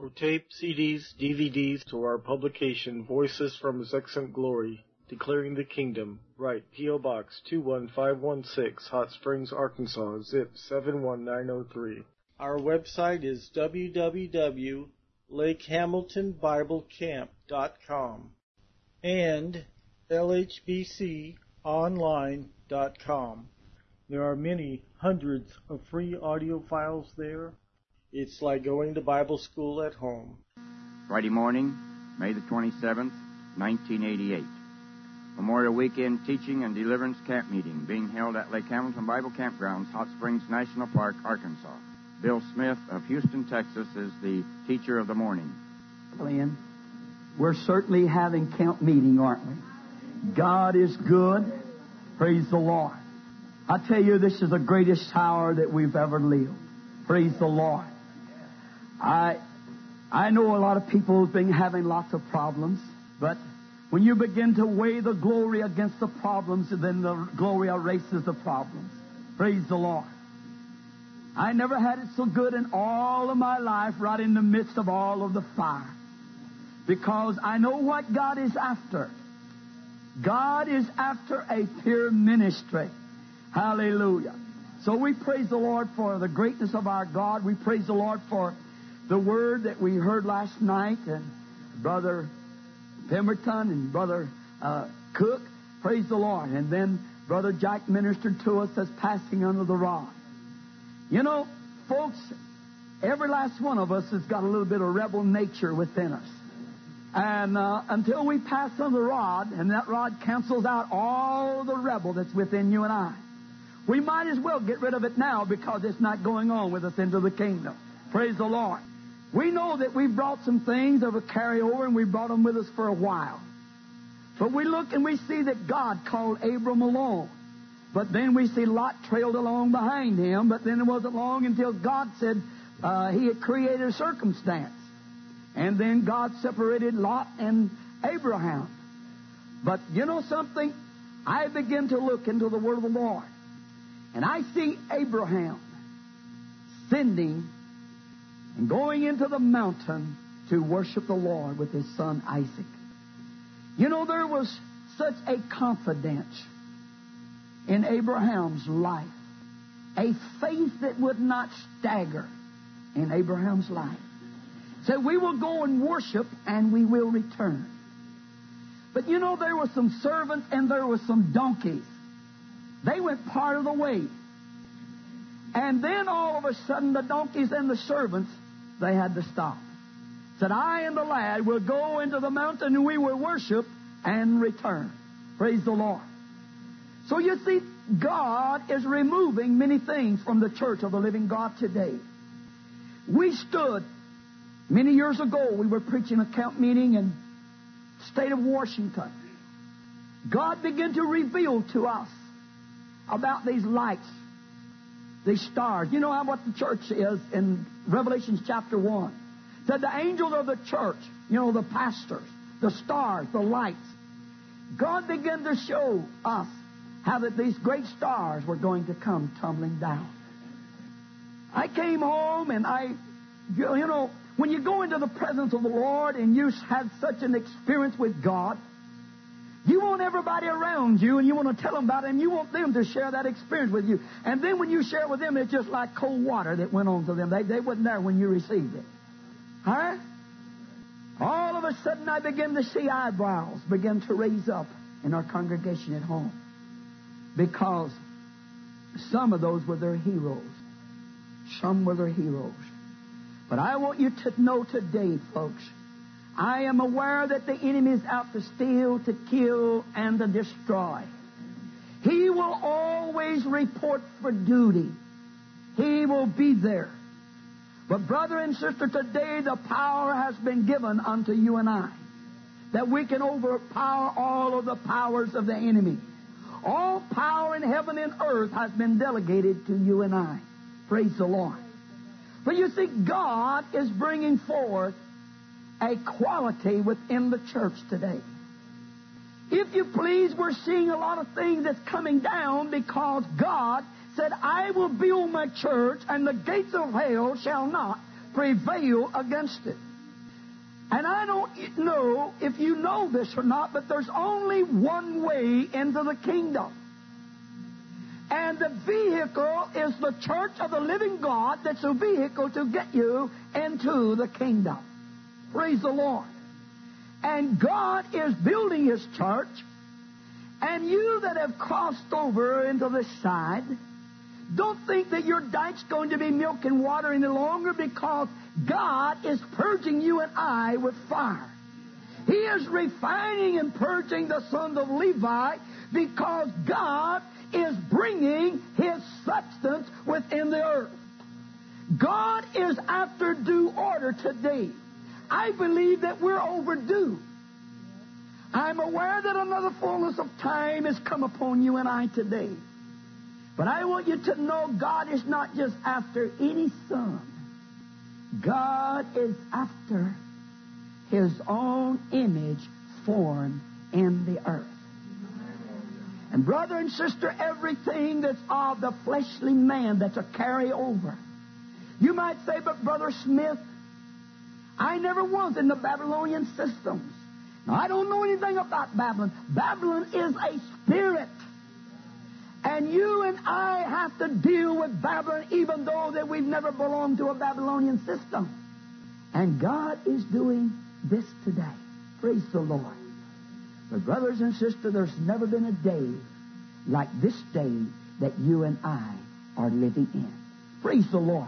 For tape, CDs, DVDs, to our publication, Voices from His Excellent Glory, Declaring the Kingdom, write P.O. Box 21516, Hot Springs, Arkansas, zip 71903. Our website is www.lakehamiltonbiblecamp.com and lhbconline.com. There are many hundreds of free audio files there. It's like going to Bible school at home. Friday morning, May the 27th, 1988. Memorial Weekend Teaching and Deliverance Camp Meeting being held at Lake Hamilton Bible Campgrounds, Hot Springs National Park, Arkansas. Bill Smith of Houston, Texas is the teacher of the morning. Glenn, we're certainly having camp meeting, aren't we? God is good. Praise the Lord. I tell you, this is the greatest hour that we've ever lived. Praise the Lord. I know a lot of people have been having lots of problems, but when you begin to weigh the glory against the problems, then the glory erases the problems. Praise the Lord. I never had it so good in all of my life, right in the midst of all of the fire, because I know what God is after. God is after a pure ministry. Hallelujah. So we praise the Lord for the greatness of our God. We praise the Lord for the word that we heard last night, and Brother Pemberton and Brother Cook. Praise the Lord. And then Brother Jack ministered to us as passing under the rod. You know, folks, every last one of us has got a little bit of rebel nature within us. And until we pass under the rod, and that rod cancels out all the rebel that's within you and I, we might as well get rid of it now, because it's not going on with us into the kingdom. Praise the Lord. We know that we've brought some things that will carry over, and we brought them with us for a while. But we look and we see that God called Abram along. But then we see Lot trailed along behind him. But then it wasn't long until God said He had created a circumstance. And then God separated Lot and Abraham. But you know something? I begin to look into the Word of the Lord, and I see Abraham sending and going into the mountain to worship the Lord with his son Isaac. You know, there was such a confidence in Abraham's life, a faith that would not stagger in Abraham's life. So we will go and worship, and we will return. But you know, there were some servants and there were some donkeys. They went part of the way. And then all of a sudden, the donkeys and the servants, they had to stop. Said, I and the lad will go into the mountain, and we will worship and return. Praise the Lord. So you see, God is removing many things from the church of the living God today. We stood, many years ago, we were preaching a camp meeting in the state of Washington. God began to reveal to us about these lights, these stars. You know how what the church is in Revelation chapter 1. It said the angels of the church, you know, the pastors, the stars, the lights. God began to show us how that these great stars were going to come tumbling down. I came home, and you know, when you go into the presence of the Lord and you have such an experience with God, you want everybody around you, and you want to tell them about it, and you want them to share that experience with you. And then when you share it with them, it's just like cold water that went on to them. They wasn't there when you received it. Huh? All of a sudden, I began to see eyebrows begin to raise up in our congregation at home, because some of those were their heroes. Some were their heroes. But I want you to know today, folks, I am aware that the enemy is out to steal, to kill, and to destroy. He will always report for duty. He will be there. But brother and sister, today the power has been given unto you and I, that we can overpower all of the powers of the enemy. All power in heaven and earth has been delegated to you and I. Praise the Lord. But you see, God is bringing forth a quality within the church today. If you please, we're seeing a lot of things that's coming down, because God said, I will build my church, and the gates of hell shall not prevail against it. And I don't know if you know this or not, but there's only one way into the kingdom. And the vehicle is the church of the living God that's a vehicle to get you into the kingdom. Praise the Lord. And God is building His church. And you that have crossed over into this side, don't think that your dike's going to be milk and water any longer, because God is purging you and I with fire. He is refining and purging the sons of Levi, because God is bringing His substance within the earth. God is after due order today. I believe that we're overdue. I'm aware that another fullness of time has come upon you and I today. But I want you to know God is not just after any son. God is after His own image formed in the earth. And brother and sister, everything that's of the fleshly man that's a carryover. You might say, but Brother Smith, I never was in the Babylonian systems. Now, I don't know anything about Babylon. Babylon is a spirit. And you and I have to deal with Babylon, even though that we've never belonged to a Babylonian system. And God is doing this today. Praise the Lord. But brothers and sisters, there's never been a day like this day that you and I are living in. Praise the Lord.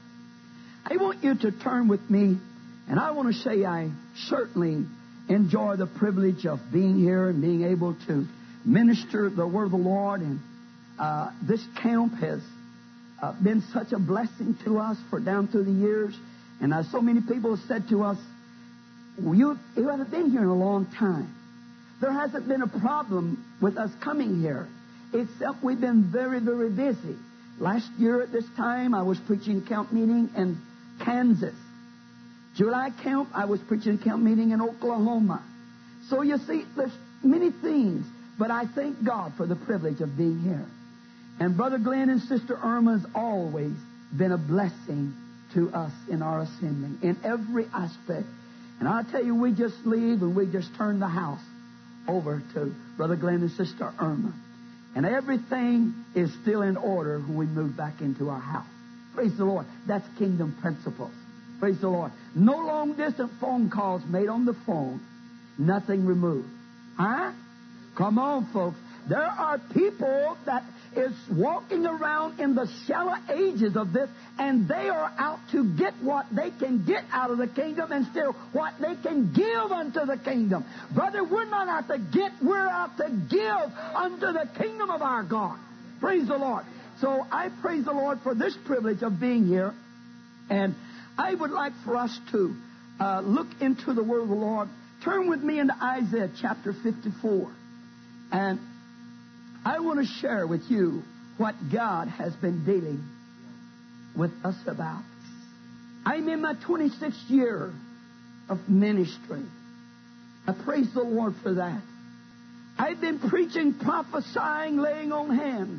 I want you to turn with me, and I want to say I certainly enjoy the privilege of being here and being able to minister the Word of the Lord. And this camp has been such a blessing to us for down through the years. And so many people have said to us, well, you haven't been here in a long time. There hasn't been a problem with us coming here, except we've been very, very busy. Last year at this time, I was preaching camp meeting in Kansas. July camp, I was preaching camp meeting in Oklahoma. So you see, there's many things, but I thank God for the privilege of being here. And Brother Glenn and Sister Irma's always been a blessing to us in our assembly, in every aspect. And I'll tell you, we just leave and we just turn the house over to Brother Glenn and Sister Irma. And everything is still in order when we move back into our house. Praise the Lord. That's kingdom principles. Praise the Lord. No long-distance phone calls made on the phone. Nothing removed. Huh? Come on, folks. There are people that is walking around in the shallow ages of this, and they are out to get what they can get out of the kingdom instead of what they can give unto the kingdom. Brother, we're not out to get, we're out to give unto the kingdom of our God. Praise the Lord. So I praise the Lord for this privilege of being here. And I would like for us to look into the Word of the Lord. Turn with me into Isaiah chapter 54. And I want to share with you what God has been dealing with us about. I'm in my 26th year of ministry. I praise the Lord for that. I've been preaching, prophesying, laying on hands,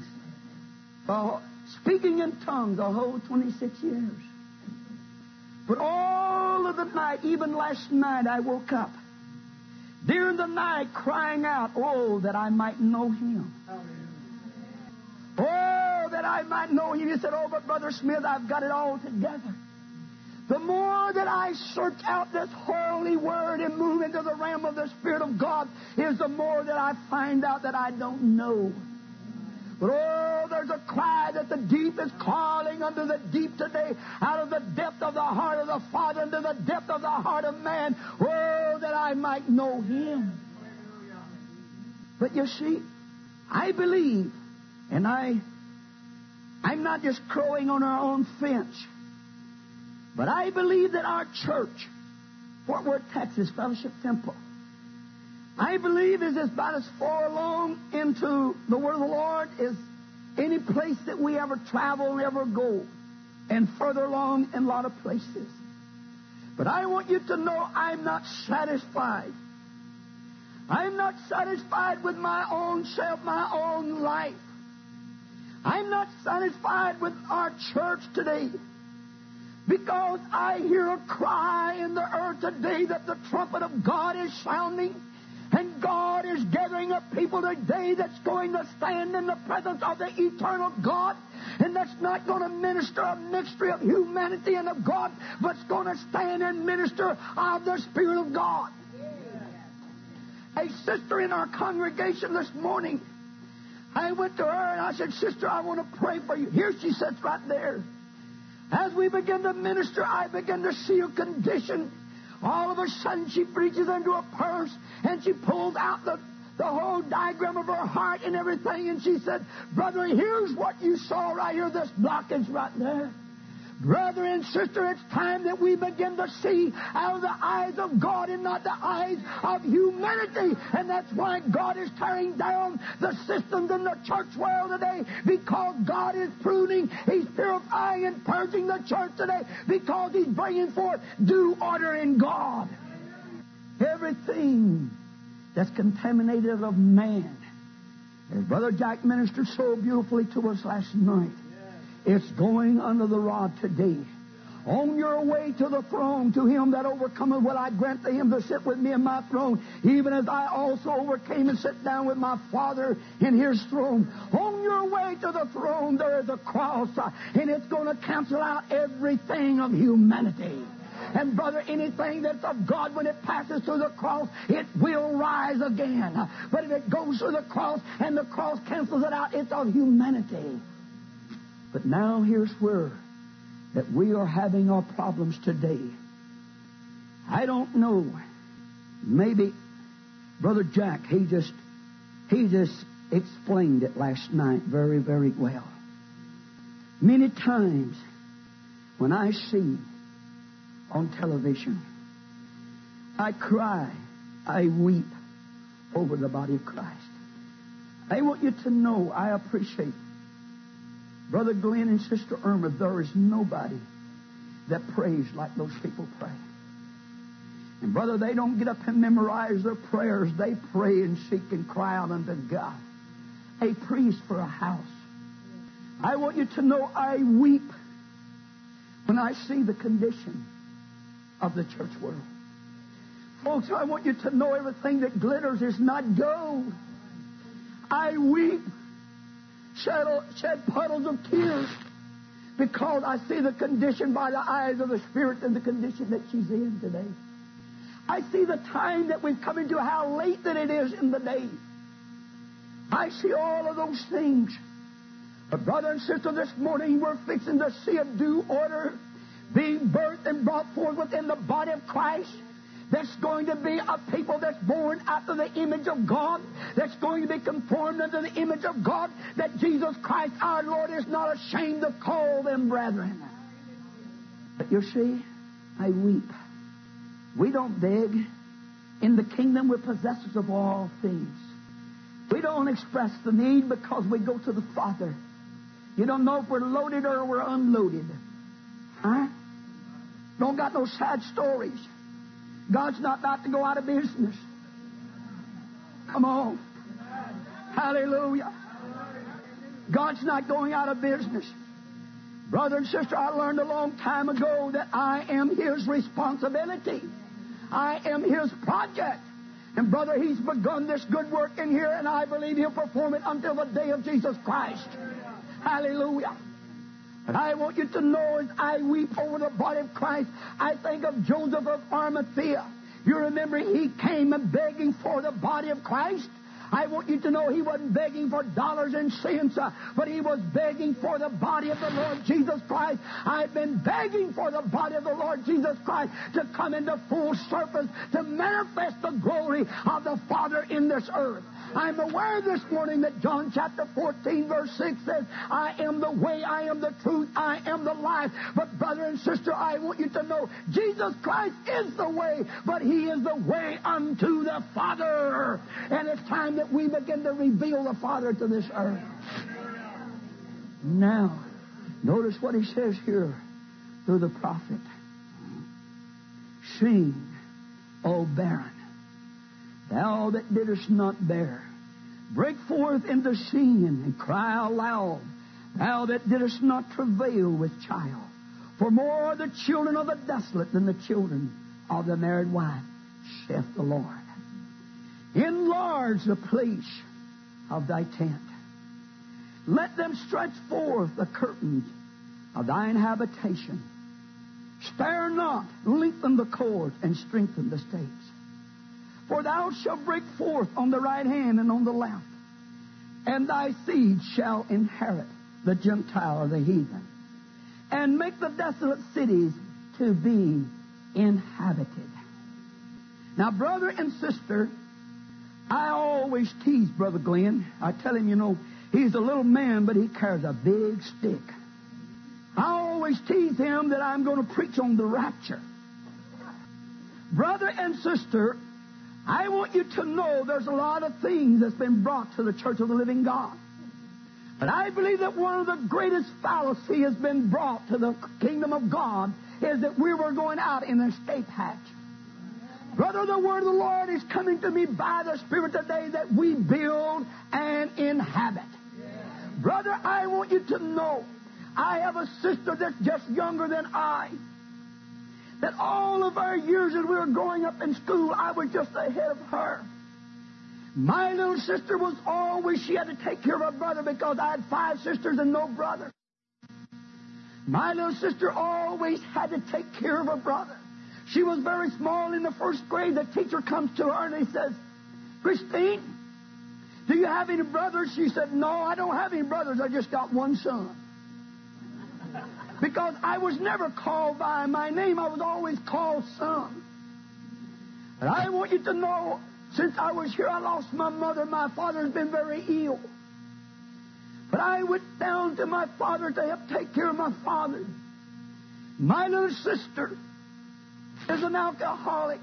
speaking in tongues the whole 26 years. But all of the night, even last night, I woke up during the night crying out, oh, that I might know Him. Oh, that I might know Him. You said, oh, but Brother Smith, I've got it all together. The more that I search out this holy Word and move into the realm of the Spirit of God, is the more that I find out that I don't know. But oh, there's a cry that the deep is calling unto the deep today, out of the depth of the heart of the Father into the depth of the heart of man. Oh, that I might know Him. But you see, I believe, and I'm not just crowing on our own fence, but I believe that our church, Fort Worth, Texas, Fellowship Temple, I believe is about as far along into the Word of the Lord as any place that we ever travel and ever go, and further along in a lot of places. But I want you to know I'm not satisfied. I'm not satisfied with my own self, my own life. I'm not satisfied with our church today. Because I hear a cry in the earth today that the trumpet of God is sounding. And God is gathering up people today that's going to stand in the presence of the eternal God. And that's not going to minister a mystery of humanity and of God, but it's going to stand and minister of the Spirit of God. A sister in our congregation this morning, I went to her and I said, "Sister, I want to pray for you." Here she sits right there. As we begin to minister, I begin to see her condition. All of a sudden, she reaches into a purse and she pulls out the whole diagram of her heart and everything. And she said, "Brother, here's what you saw right here, this blockage right there." Brother and sister, it's time that we begin to see out of the eyes of God and not the eyes of humanity. And that's why God is tearing down the systems in the church world today, because God is pruning, He's purifying and purging the church today, because He's bringing forth due order in God. Everything that's contaminated of man, as Brother Jack ministered so beautifully to us last night, it's going under the rod today. On your way to the throne, to Him that overcometh, will I grant to him to sit with me in my throne, even as I also overcame and sat down with my Father in His throne. On your way to the throne, there is a cross, and it's going to cancel out everything of humanity. And brother, anything that's of God, when it passes through the cross, it will rise again. But if it goes through the cross and the cross cancels it out, it's of humanity. But now here's where that we are having our problems today. I don't know. Maybe Brother Jack, he just explained it last night very, very well. Many times when I see on television, I cry, I weep over the body of Christ. I want you to know I appreciate Brother Glenn and Sister Irma. There is nobody that prays like those people pray. And brother, they don't get up and memorize their prayers. They pray and seek and cry out unto God. A priest for a house. I want you to know I weep when I see the condition of the church world. Folks, I want you to know everything that glitters is not gold. I weep, shed puddles of tears, because I see the condition by the eyes of the Spirit and the condition that she's in today. I see the time that we've come into, how late that it is in the day. I see all of those things. But brother and sister, this morning we're fixing to see a due order being birthed and brought forth within the body of Christ. That's going to be a people that's born after the image of God, that's going to be conformed unto the image of God, that Jesus Christ our Lord is not ashamed to call them brethren. But you see, I weep. We don't beg. In the kingdom we're possessors of all things. We don't express the need because we go to the Father. You don't know if we're loaded or we're unloaded. Huh? Don't got no sad stories. God's not about to go out of business. Come on. Hallelujah. God's not going out of business. Brother and sister, I learned a long time ago that I am His responsibility. I am His project. And brother, He's begun this good work in here, and I believe He'll perform it until the day of Jesus Christ. Hallelujah. And I want you to know, as I weep over the body of Christ, I think of Joseph of Arimathea. You remember he came and begging for the body of Christ. I want you to know he wasn't begging for dollars and cents, but he was begging for the body of the Lord Jesus Christ. I've been begging for the body of the Lord Jesus Christ to come into full surface, to manifest the glory of the Father in this earth. I'm aware this morning that John chapter 14 verse 6 says, I am the way, I am the truth, I am the life. But brother and sister, I want you to know Jesus Christ is the way, but He is the way unto the Father. And it's time that we begin to reveal the Father to this earth. Now, notice what He says here through the prophet. Sing, O barren, thou that didst not bear. Break forth into singing and cry aloud, thou that didst not travail with child. For more are the children of the desolate than the children of the married wife, saith the Lord. Enlarge the place of thy tent. Let them stretch forth the curtains of thine habitation. Spare not, lengthen the cords, and strengthen the stakes. For thou shalt break forth on the right hand and on the left, and thy seed shall inherit the Gentile or the heathen, and make the desolate cities to be inhabited. Now, brother and sister, I always tease Brother Glenn. I tell him, you know, he's a little man, but he carries a big stick. I always tease him that I'm going to preach on the rapture. Brother and sister, I want you to know there's a lot of things that's been brought to the Church of the Living God. But I believe that one of the greatest fallacy has been brought to the kingdom of God is that we were going out in an escape hatch. Brother, the word of the Lord is coming to me by the Spirit today that we build and inhabit. Brother, I want you to know I have a sister that's just younger than I. That all of our years as we were growing up in school, I was just ahead of her. My little sister was always, she had to take care of her brother because I had 5 sisters and no brother. My little sister always had to take care of her brother. She was very small in the first grade. The teacher comes to her and he says, Christine, do you have any brothers? She said, no, I don't have any brothers. I just got one son. Because I was never called by my name. I was always called son. But I want you to know, since I was here, I lost my mother. My father has been very ill. But I went down to my father to help take care of my father. My little sister is an alcoholic.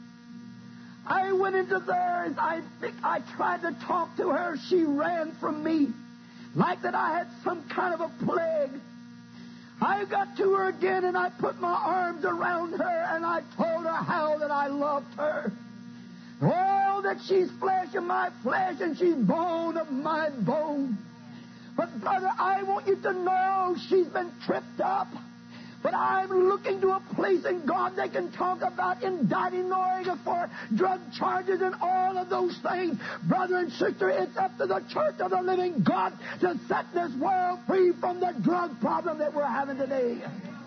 I went into there and I tried to talk to her. She ran from me like that I had some kind of a plague. I got to her again and I put my arms around her and I told her how that I loved her. Oh, that she's flesh of my flesh and she's bone of my bone. But brother, I want you to know she's been tripped up. But I'm looking to a place in God they can talk about indicting Noriega for drug charges and all of those things. Brother and sister, it's up to the Church of the Living God to set this world free from the drug problem that we're having today.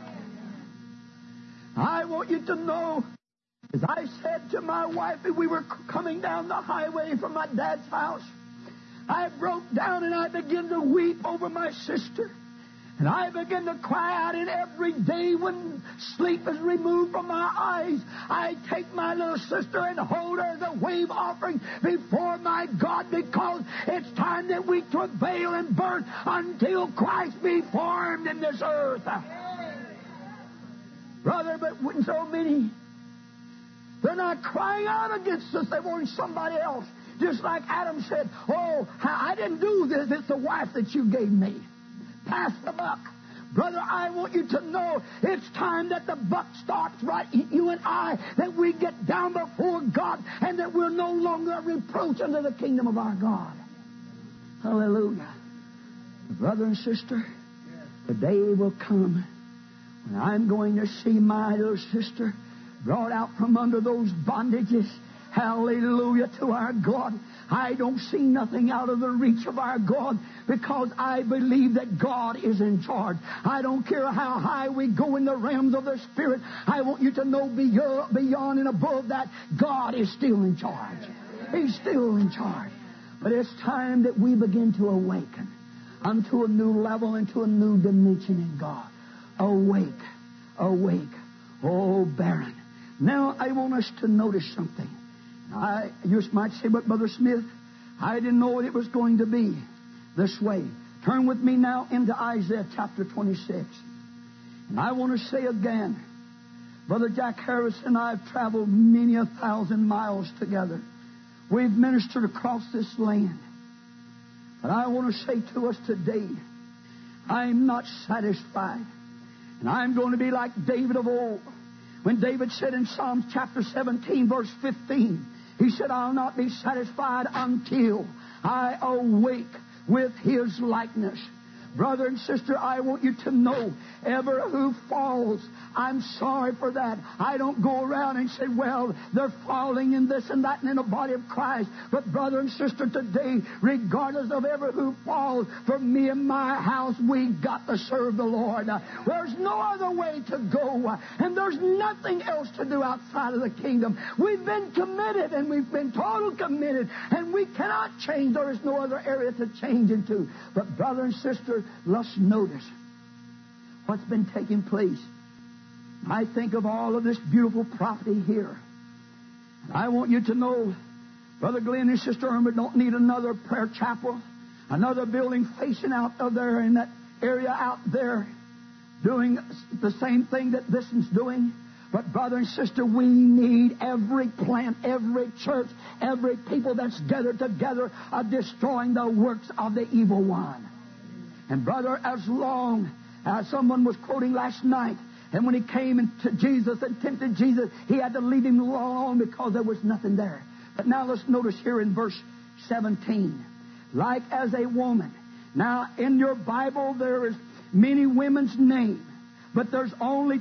I want you to know, as I said to my wife as we were coming down the highway from my dad's house, I broke down and I began to weep over my sister. And I begin to cry out, and every day when sleep is removed from my eyes, I take my little sister and hold her as a wave offering before my God, because it's time that we travail and birth until Christ be formed in this earth. Brother, but when so many, they're not crying out against us, they want somebody else. Just like Adam said, oh, I didn't do this, it's the wife that you gave me. Pass the buck. Brother, I want you to know it's time that the buck starts right in you and I, that we get down before God and that we're no longer a reproach unto the kingdom of our God. Hallelujah. Brother and sister, the day will come when I'm going to see my little sister brought out from under those bondages. Hallelujah to our God. I don't see nothing out of the reach of our God, because I believe that God is in charge. I don't care how high we go in the realms of the Spirit. I want you to know beyond and above that, God is still in charge. He's still in charge. But it's time that we begin to awaken unto a new level, into a new dimension in God. Awake, awake, oh barren. Now I want us to notice something. You might say, but Brother Smith, I didn't know what it was going to be this way. Turn with me now into Isaiah chapter 26. And I want to say again, Brother Jack Harris and I have traveled many 1,000 miles together. We've ministered across this land. But I want to say to us today, I'm not satisfied. And I'm going to be like David of old. When David said in Psalms chapter 17, verse 15, he said, I'll not be satisfied until I awake with His likeness. Brother and sister, I want you to know, ever who falls, I'm sorry for that. I don't go around and say, well, they're falling in this and that and in the body of Christ. But brother and sister, today, regardless of ever who falls, for me and my house, we've got to serve the Lord. There's no other way to go, and there's nothing else to do outside of the kingdom. We've been committed, and we've been total committed, and we cannot change. There is no other area to change into. But brother and sister, let's notice what's been taking place. I think of all of this beautiful property here. I want you to know, Brother Glenn and Sister Irma don't need another prayer chapel, another building facing out of there in that area out there doing the same thing that this one's doing. But brother and sister, we need every plant, every church, every people that's gathered together of destroying the works of the evil one. And brother, as long as someone was quoting last night, and when he came to Jesus and tempted Jesus, he had to leave him alone because there was nothing there. But now let's notice here in verse 17. Like as a woman. Now, in your Bible, there is many women's names. But there's only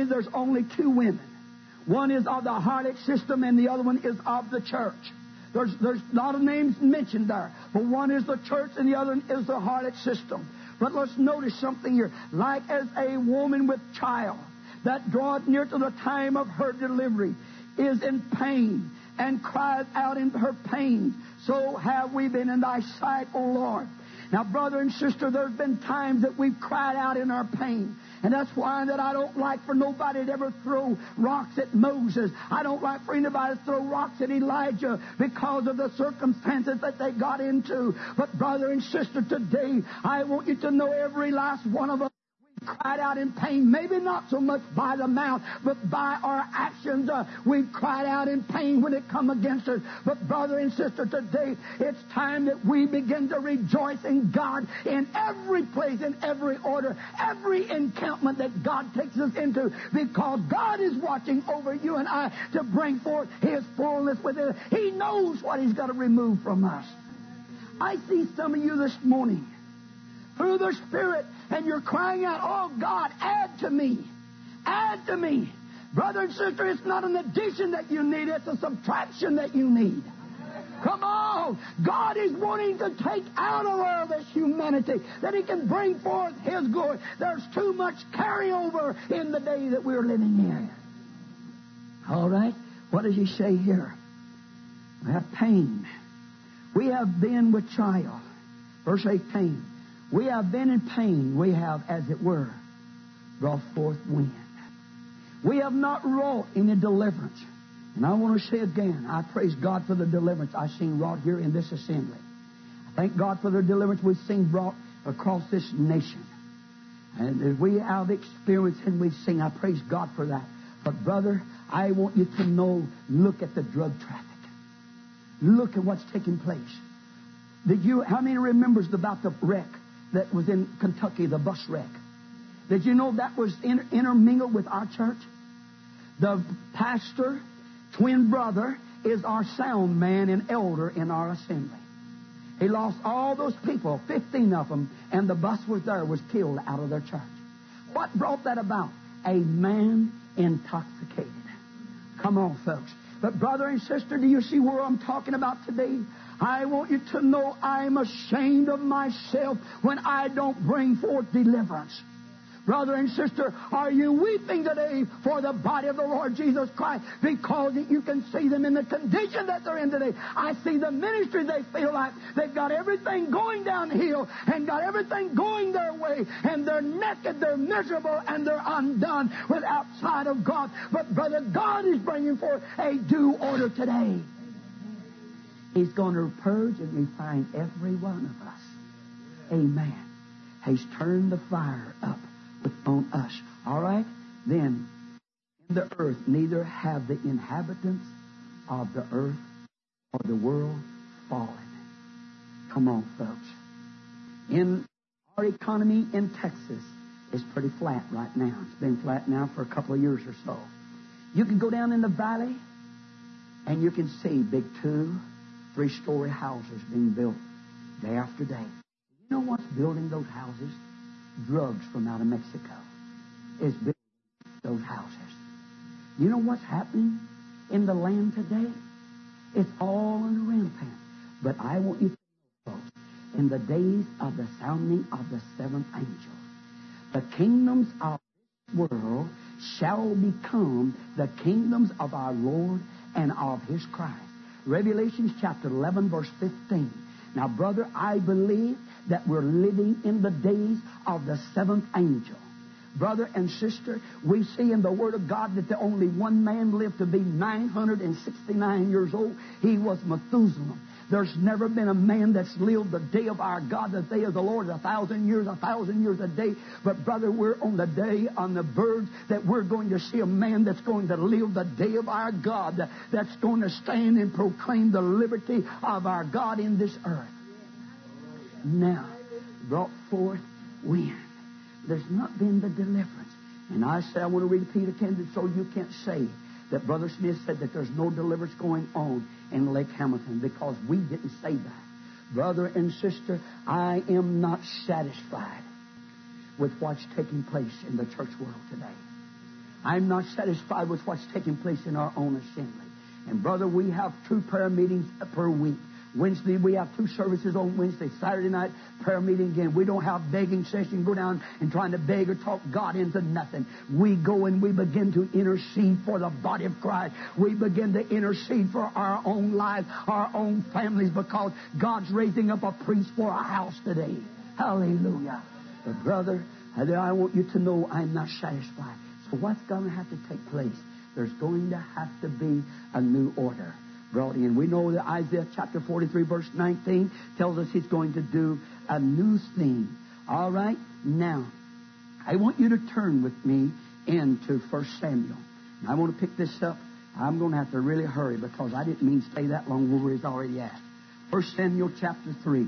two women. One is of the harlot system and the other one is of the church. There's a lot of names mentioned there. But one is the church and the other is the harlot system. But let's notice something here. Like as a woman with child that draweth near to the time of her delivery is in pain and cries out in her pain, so have we been in thy sight, O Lord. Now, brother and sister, there's been times that we've cried out in our pain. And that's why that I don't like for nobody to ever throw rocks at Moses. I don't like for anybody to throw rocks at Elijah because of the circumstances that they got into. But brother and sister, today, I want you to know every last one of us cried out in pain, maybe not so much by the mouth, but by our actions. We've cried out in pain when it come against us. But brother and sister, today, it's time that we begin to rejoice in God in every place, in every order, every encampment that God takes us into, because God is watching over you and I to bring forth His fullness within us. He knows what He's got to remove from us. I see some of you this morning through the Spirit, and you're crying out, oh God, add to me. Add to me. Brother and sister, it's not an addition that you need, it's a subtraction that you need. Come on. God is wanting to take out of all this humanity that He can bring forth His glory. There's too much carryover in the day that we're living in. All right. What does He say here? We have pain. We have been with child. Verse 18. We have been in pain. We have, as it were, brought forth wind. We have not wrought any deliverance. And I want to say again, I praise God for the deliverance I've seen wrought here in this assembly. I thank God for the deliverance we've seen brought across this nation. And as we have experienced and we've seen, I praise God for that. But brother, I want you to know, look at the drug traffic. Look at what's taking place. How many remembers about the wreck that was in Kentucky, the bus wreck? Did you know that was intermingled with our church? The pastor, twin brother, is our sound man and elder in our assembly. He lost all those people, 15 of them, and the bus was killed out of their church. What brought that about? A man intoxicated. Come on, folks. But brother and sister, do you see where I'm talking about today? I want you to know I'm ashamed of myself when I don't bring forth deliverance. Brother and sister, are you weeping today for the body of the Lord Jesus Christ because you can see them in the condition that they're in today? I see the ministry they feel like they've got everything going downhill and got everything going their way, and they're naked, they're miserable, and they're undone with outside of God. But brother, God is bringing forth a due order today. He's going to purge and refine every one of us. Amen. He's turned the fire up on us. All right? Then, in the earth, neither have the inhabitants of the earth or the world fallen. Come on, folks. In our economy in Texas, it's pretty flat right now. It's been flat now for a couple of years or so. You can go down in the valley, and you can see big 2, 3-story houses being built day after day. You know what's building those houses? drugs from out of Mexico is building those houses. You know what's happening in the land today? It's all in the rampant. But I want you to know, folks, in the days of the sounding of the seventh angel, the kingdoms of this world shall become the kingdoms of our Lord and of His Christ. Revelation chapter 11, verse 15. Now, brother, I believe that we're living in the days of the seventh angel. Brother and sister, we see in the Word of God that the only one man lived to be 969 years old. He was Methuselah. There's never been a man that's lived the day of our God. The day of the Lord is 1,000 years a day. But brother, we're on the day on the verge that we're going to see a man that's going to live the day of our God, that's going to stand and proclaim the liberty of our God in this earth. Now, brought forth wind. There's not been the deliverance. And I say, I want to repeat again so you can't say that Brother Smith said that there's no deliverance going on in Lake Hamilton, because we didn't say that. Brother and sister, I am not satisfied with what's taking place in the church world today. I'm not satisfied with what's taking place in our own assembly. And brother, we have 2 prayer meetings per week. Wednesday, we have 2 services on Wednesday. Saturday night, prayer meeting again. We don't have begging session, go down and trying to beg or talk God into nothing. We go and we begin to intercede for the body of Christ. We begin to intercede for our own lives, our own families, because God's raising up a priest for our house today. Hallelujah. But brother, I want you to know I'm not satisfied. So what's going to have to take place? There's going to have to be a new order brought in. We know that Isaiah chapter 43 verse 19 tells us He's going to do a new thing. All right? Now, I want you to turn with me into 1 Samuel. And I want to pick this up. I'm going to have to really hurry because I didn't mean to stay that long where he's already at. 1 Samuel chapter 3.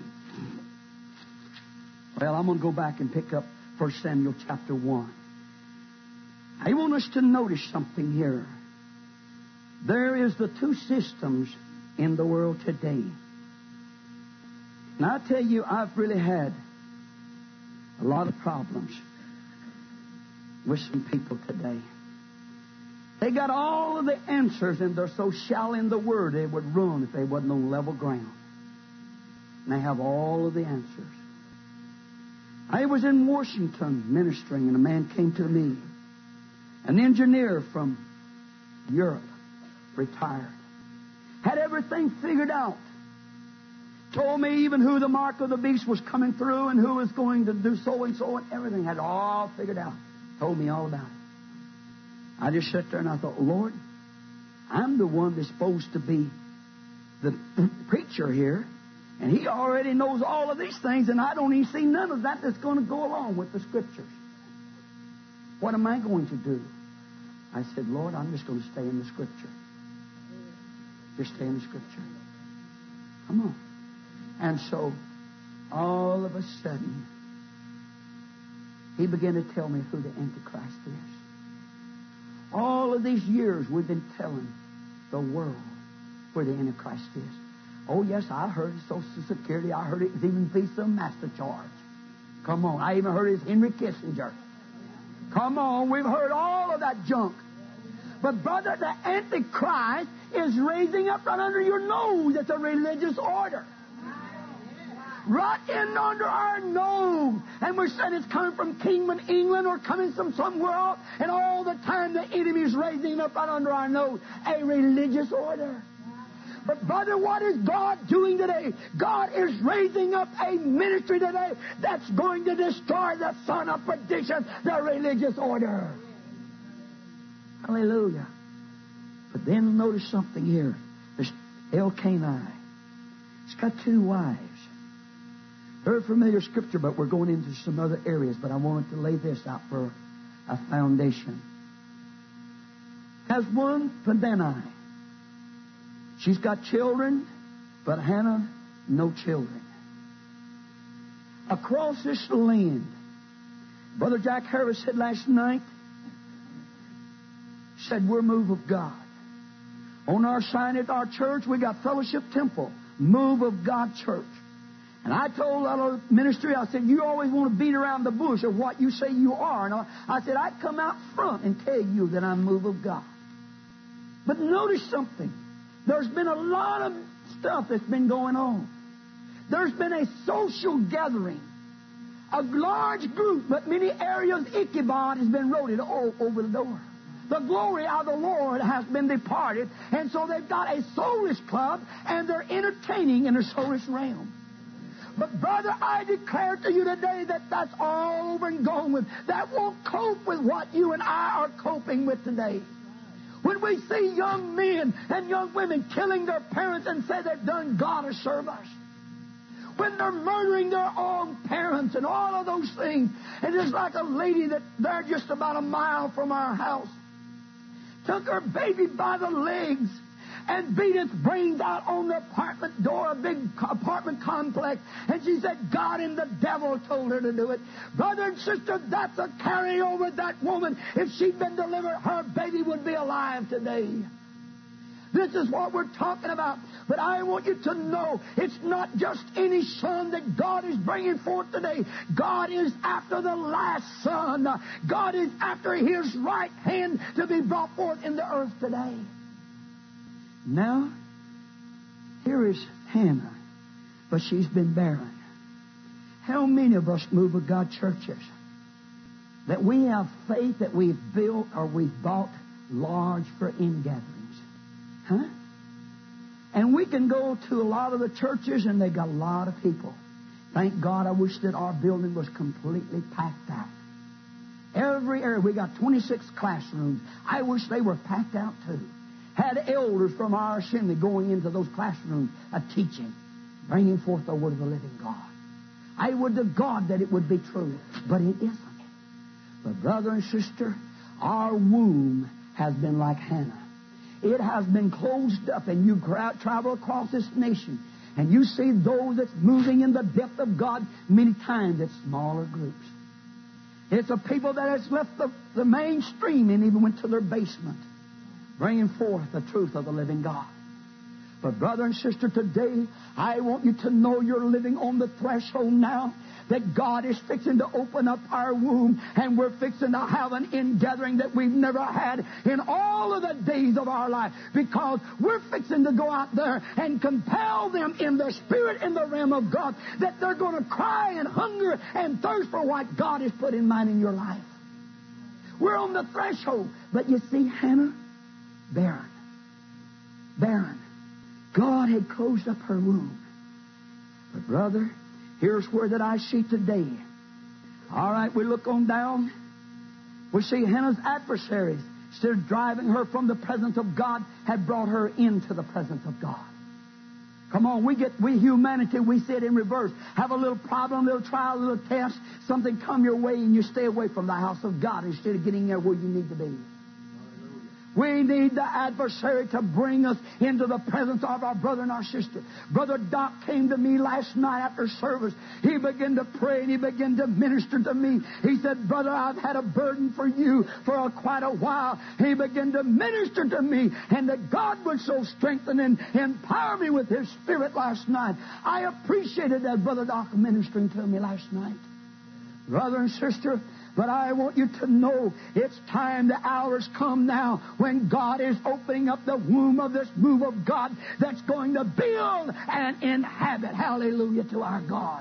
Well, I'm going to go back and pick up 1 Samuel chapter 1. I want us to notice something here. There is the 2 systems in the world today. And I tell you, I've really had a lot of problems with some people today. They got all of the answers, and they're so shallow in the Word they would run if they wasn't on level ground. And they have all of the answers. I was in Washington ministering, and a man came to me, an engineer from Europe, retired, had everything figured out, told me even who the mark of the beast was coming through and who was going to do so and so, and everything had it all figured out. Told me all about it. I just sat there and I thought, Lord, I'm the one that's supposed to be the preacher here, and he already knows all of these things, and I don't even see none of that that's going to go along with the Scriptures. What am I going to do? I said, Lord, I'm just going to stay in the Scripture. Just stay in the Scripture. Come on. And so, all of a sudden, he began to tell me who the Antichrist is. All of these years we've been telling the world where the Antichrist is. Oh, yes, I heard it's Social Security. I heard it's even Visa and MasterCard. Come on. I even heard it's Henry Kissinger. Come on. We've heard all of that junk. But, brother, the Antichrist is raising up right under your nose. It's a religious order. Right in under our nose. And we're saying it's coming from Kingman, England, or coming from somewhere else. And all the time the enemy is raising up right under our nose. A religious order. But, brother, what is God doing today? God is raising up a ministry today that's going to destroy the son of perdition, the religious order. Hallelujah. But then notice something here. This Elkanah. He's got 2 wives. Very familiar scripture, but we're going into some other areas. But I wanted to lay this out for a foundation. Has one Peninnah. She's got children, but Hannah, no children. Across this land, Brother Jack Harris said last night, said we're Move of God. On our sign at our church, we got Fellowship Temple, Move of God Church. And I told that little ministry, I said, you always want to beat around the bush of what you say you are. And I said, I'd come out front and tell you that I'm a move of God. But notice something. There's been a lot of stuff that's been going on. There's been a social gathering. A large group, but many areas, Ichabod has been wrote all over the door. The glory of the Lord has been departed. And so they've got a soulish club, and they're entertaining in the soulish realm. But, brother, I declare to you today that that's all over and gone with. That won't cope with what you and I are coping with today. When we see young men and young women killing their parents and say they've done God a service. When they're murdering their own parents and all of those things. And it's like a lady that they're just about a mile from our house. Took her baby by the legs and beat its brains out on the apartment door, a big apartment complex. And she said, God and the devil told her to do it. Brother and sister, that's a carryover. That woman, if she'd been delivered, her baby would be alive today. This is what we're talking about. But I want you to know it's not just any son that God is bringing forth today. God is after the last son. God is after His right hand to be brought forth in the earth today. Now, here is Hannah, but she's been barren. How many of us move of God churches that we have faith that we've built or we've bought large for in-gatherings? Huh? And we can go to a lot of the churches and they got a lot of people. Thank God, I wish that our building was completely packed out. Every area, we got 26 classrooms. I wish they were packed out too. Had elders from our assembly going into those classrooms teaching, bringing forth the word of the living God. I would to God that it would be true, but it isn't. But brother and sister, our womb has been like Hannah. It has been closed up, and you travel across this nation, and you see those that's moving in the depth of God many times it's smaller groups. It's a people that has left the mainstream and even went to their basement, bringing forth the truth of the living God. But brother and sister, today, I want you to know you're living on the threshold now that God is fixing to open up our womb, and we're fixing to have an ingathering that we've never had in all of the days of our life, because we're fixing to go out there and compel them in the spirit, in the realm of God, that they're going to cry and hunger and thirst for what God has put in mind in your life. We're on the threshold. But you see, Hannah, barren. Barren. God had closed up her womb. But brother, here's where that I see today. All right, we look on down. We see Hannah's adversaries, instead of driving her from the presence of God, had brought her into the presence of God. Come on, we humanity, we see it in reverse. Have a little problem, a little trial, a little test, something come your way, and you stay away from the house of God instead of getting there where you need to be. We need the adversary to bring us into the presence of our brother and our sister. Brother Doc came to me last night after service. He began to pray and he began to minister to me. He said, brother, I've had a burden for you for quite a while. He began to minister to me, and that God would so strengthen and empower me with His Spirit last night. I appreciated that Brother Doc ministering to me last night. Brother and sister, but I want you to know it's time, the hour's come now when God is opening up the womb of this move of God that's going to build and inhabit. Hallelujah to our God.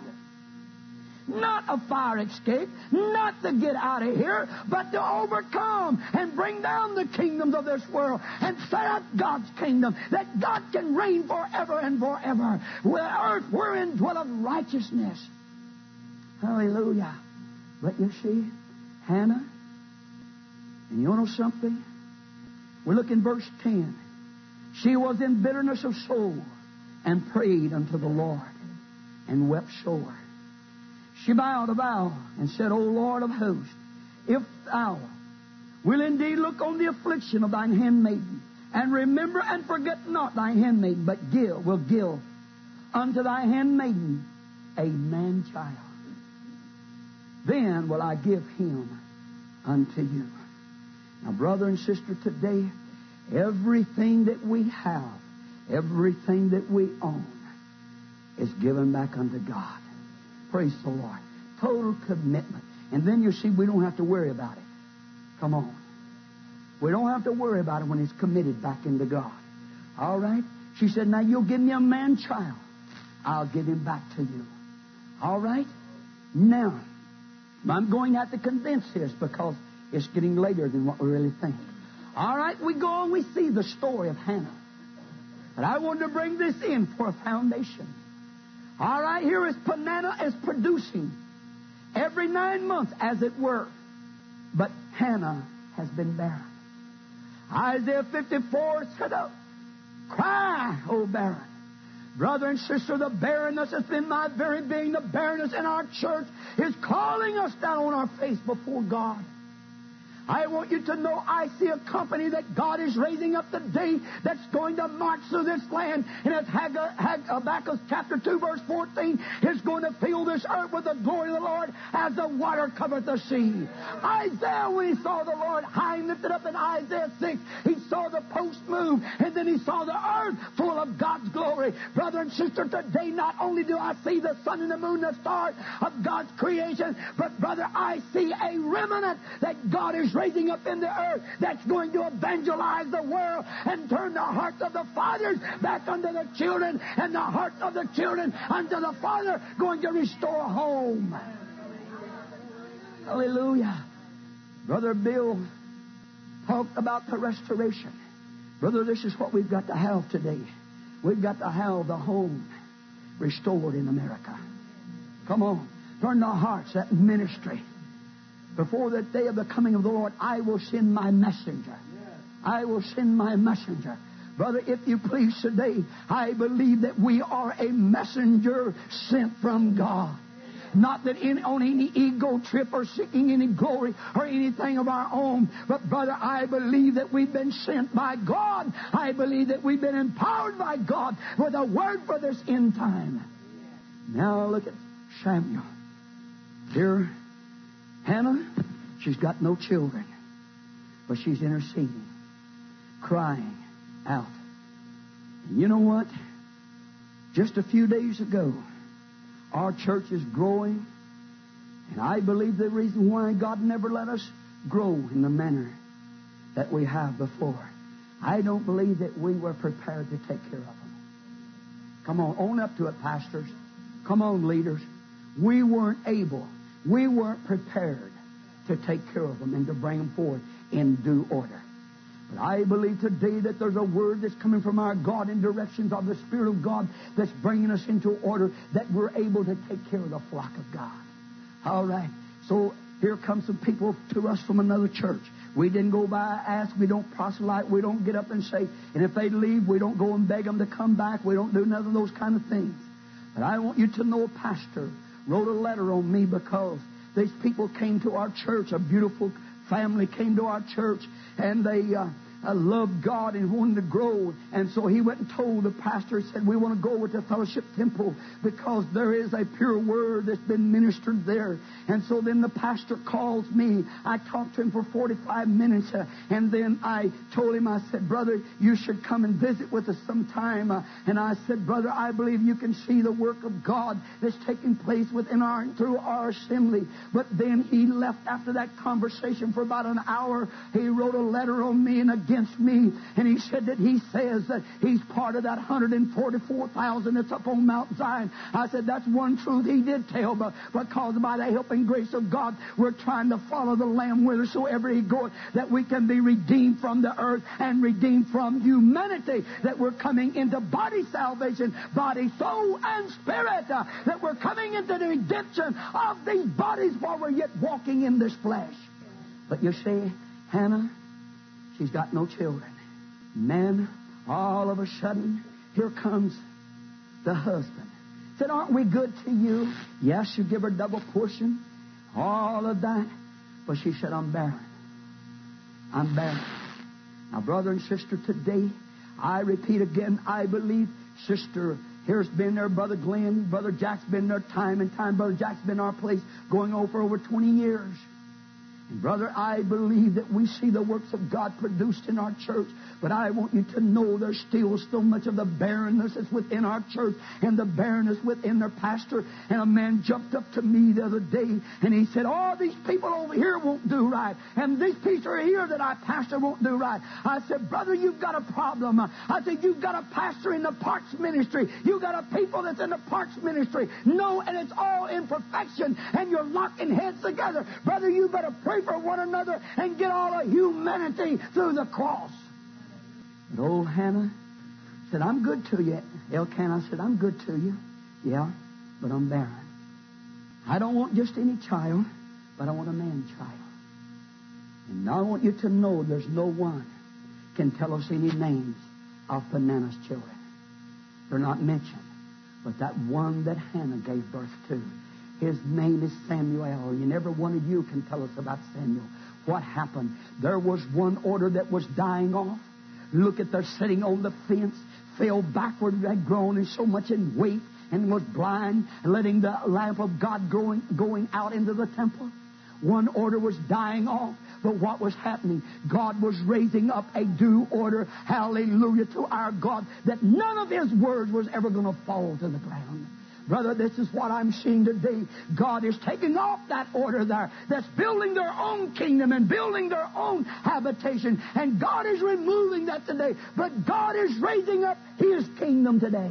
Not a fire escape, not to get out of here, but to overcome and bring down the kingdoms of this world and set up God's kingdom, that God can reign forever and forever. Where earth wherein dwelleth righteousness. Hallelujah. But you see, Hannah, and you know something? We look in verse 10. She was in bitterness of soul and prayed unto the Lord and wept sore. She bowed a vow and said, O Lord of hosts, if thou will indeed look on the affliction of thine handmaiden, and remember and forget not thy handmaiden, but will give unto thy handmaiden a man-child, then will I give him unto you. Now, brother and sister, today, everything that we have, everything that we own, is given back unto God. Praise the Lord. Total commitment. And then you see, we don't have to worry about it. Come on. We don't have to worry about it when it's committed back into God. All right? She said, now you'll give me a man-child. I'll give him back to you. All right? Now, I'm going to have to condense this because it's getting later than what we really think. All right, we go and we see the story of Hannah. But I wanted to bring this in for a foundation. All right, here is Peninnah is producing every 9 months, as it were. But Hannah has been barren. Isaiah 54 said, cry, O barren. Brother and sister, the barrenness has been my very being. The barrenness in our church is calling us down on our face before God. I want you to know I see a company that God is raising up today that's going to march through this land. And as Habakkuk chapter 2 verse 14 is going to fill this earth with the glory of the Lord as the water covereth the sea. Isaiah, when he saw the Lord high and lifted up in Isaiah 6, he saw the post move and then he saw the earth full of God's glory. Brother and sister, today not only do I see the sun and the moon, the stars of God's creation, but brother, I see a remnant that God is raising up in the earth that's going to evangelize the world and turn the hearts of the fathers back unto the children and the hearts of the children unto the Father, going to restore home. Hallelujah. Brother Bill talked about the restoration. Brother, this is what we've got to have today. We've got to have the home restored in America. Come on. Turn the hearts, that ministry. Before the day of the coming of the Lord, I will send my messenger. I will send my messenger. Brother, if you please today, I believe that we are a messenger sent from God. Not that on any ego trip or seeking any glory or anything of our own. But brother, I believe that we've been sent by God. I believe that we've been empowered by God with a word for this end time. Now look at Samuel. Here, Hannah, she's got no children, but she's interceding, crying out. And you know what? Just a few days ago, our church is growing, and I believe the reason why God never let us grow in the manner that we have before, I don't believe that we were prepared to take care of them. Come on, own up to it, pastors. Come on, leaders. We weren't able. We weren't prepared to take care of them and to bring them forth in due order. But I believe today that there's a word that's coming from our God in directions of the Spirit of God that's bringing us into order, that we're able to take care of the flock of God. All right. So here come some people to us from another church. We didn't go by, ask. We don't proselyte. We don't get up and say. And if they leave, we don't go and beg them to come back. We don't do none of those kind of things. But I want you to know a pastor wrote a letter on me because these people came to our church. A beautiful family came to our church, and they loved God and wanted to grow. And so he went and told the pastor, said, we want to go with the fellowship temple because there is a pure word that's been ministered there. And so then the pastor calls me. I talked to him for 45 minutes, and then I told him, I said, brother, you should come and visit with us sometime. And I said, brother, I believe you can see the work of God that's taking place through our assembly. But then he left after that conversation for about an hour. He wrote a letter on me and against me, and he said that he says that he's part of that 144,000 that's up on Mount Zion. I said, that's one truth he did tell, but because by the help and grace of God, we're trying to follow the Lamb whithersoever he goeth, that we can be redeemed from the earth and redeemed from humanity, that we're coming into body salvation, body, soul, and spirit, that we're coming into the redemption of these bodies while we're yet walking in this flesh. But you see, Hannah, she's got no children. And then, all of a sudden, here comes the husband. Said, aren't we good to you? Yes, you give her double portion. All of that. But she said, I'm barren. I'm barren. Now, brother and sister, today, I repeat again, I believe, sister, here's been there, Brother Glenn, Brother Jack's been there time and time. Brother Jack's been our place going over 20 years. And brother, I believe that we see the works of God produced in our church. But I want you to know there's still so much of the barrenness that's within our church and the barrenness within their pastor. And a man jumped up to me the other day and he said, "Oh, these people over here won't do right. And these people here that I pastor won't do right." I said, "Brother, you've got a problem." I said, "You've got a pastor in the parks ministry. You've got a people that's in the parks ministry. No, and it's all imperfection. And you're locking heads together. Brother, you better pray for one another and get all of humanity through the cross." But old Hannah said, "I'm good to you." Elkanah said, "I'm good to you." "Yeah, but I'm barren. I don't want just any child, but I want a man-child. And I want you to know there's no one can tell us any names of Peninnah's children. They're not mentioned. But that one that Hannah gave birth to, his name is Samuel. And every one of you can tell us about Samuel. What happened? There was one order that was dying off. Look at, they're sitting on the fence, fell backward, had grown in so much in weight, and was blind, letting the lamp of God going out into the temple. One order was dying off. But what was happening? God was raising up a due order, hallelujah, to our God, that none of His words was ever going to fall to the ground. Brother, this is what I'm seeing today. God is taking off that order there that's building their own kingdom and building their own habitation. And God is removing that today. But God is raising up His kingdom today.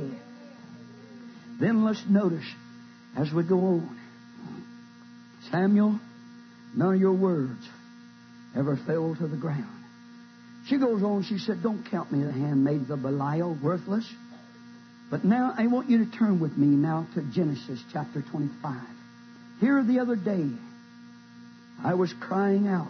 Then let's notice as we go on. Samuel, none of your words ever fell to the ground. She goes on, she said, "Don't count me the handmaids of Belial, worthless." But now I want you to turn with me now to Genesis chapter 25. Here the other day, I was crying out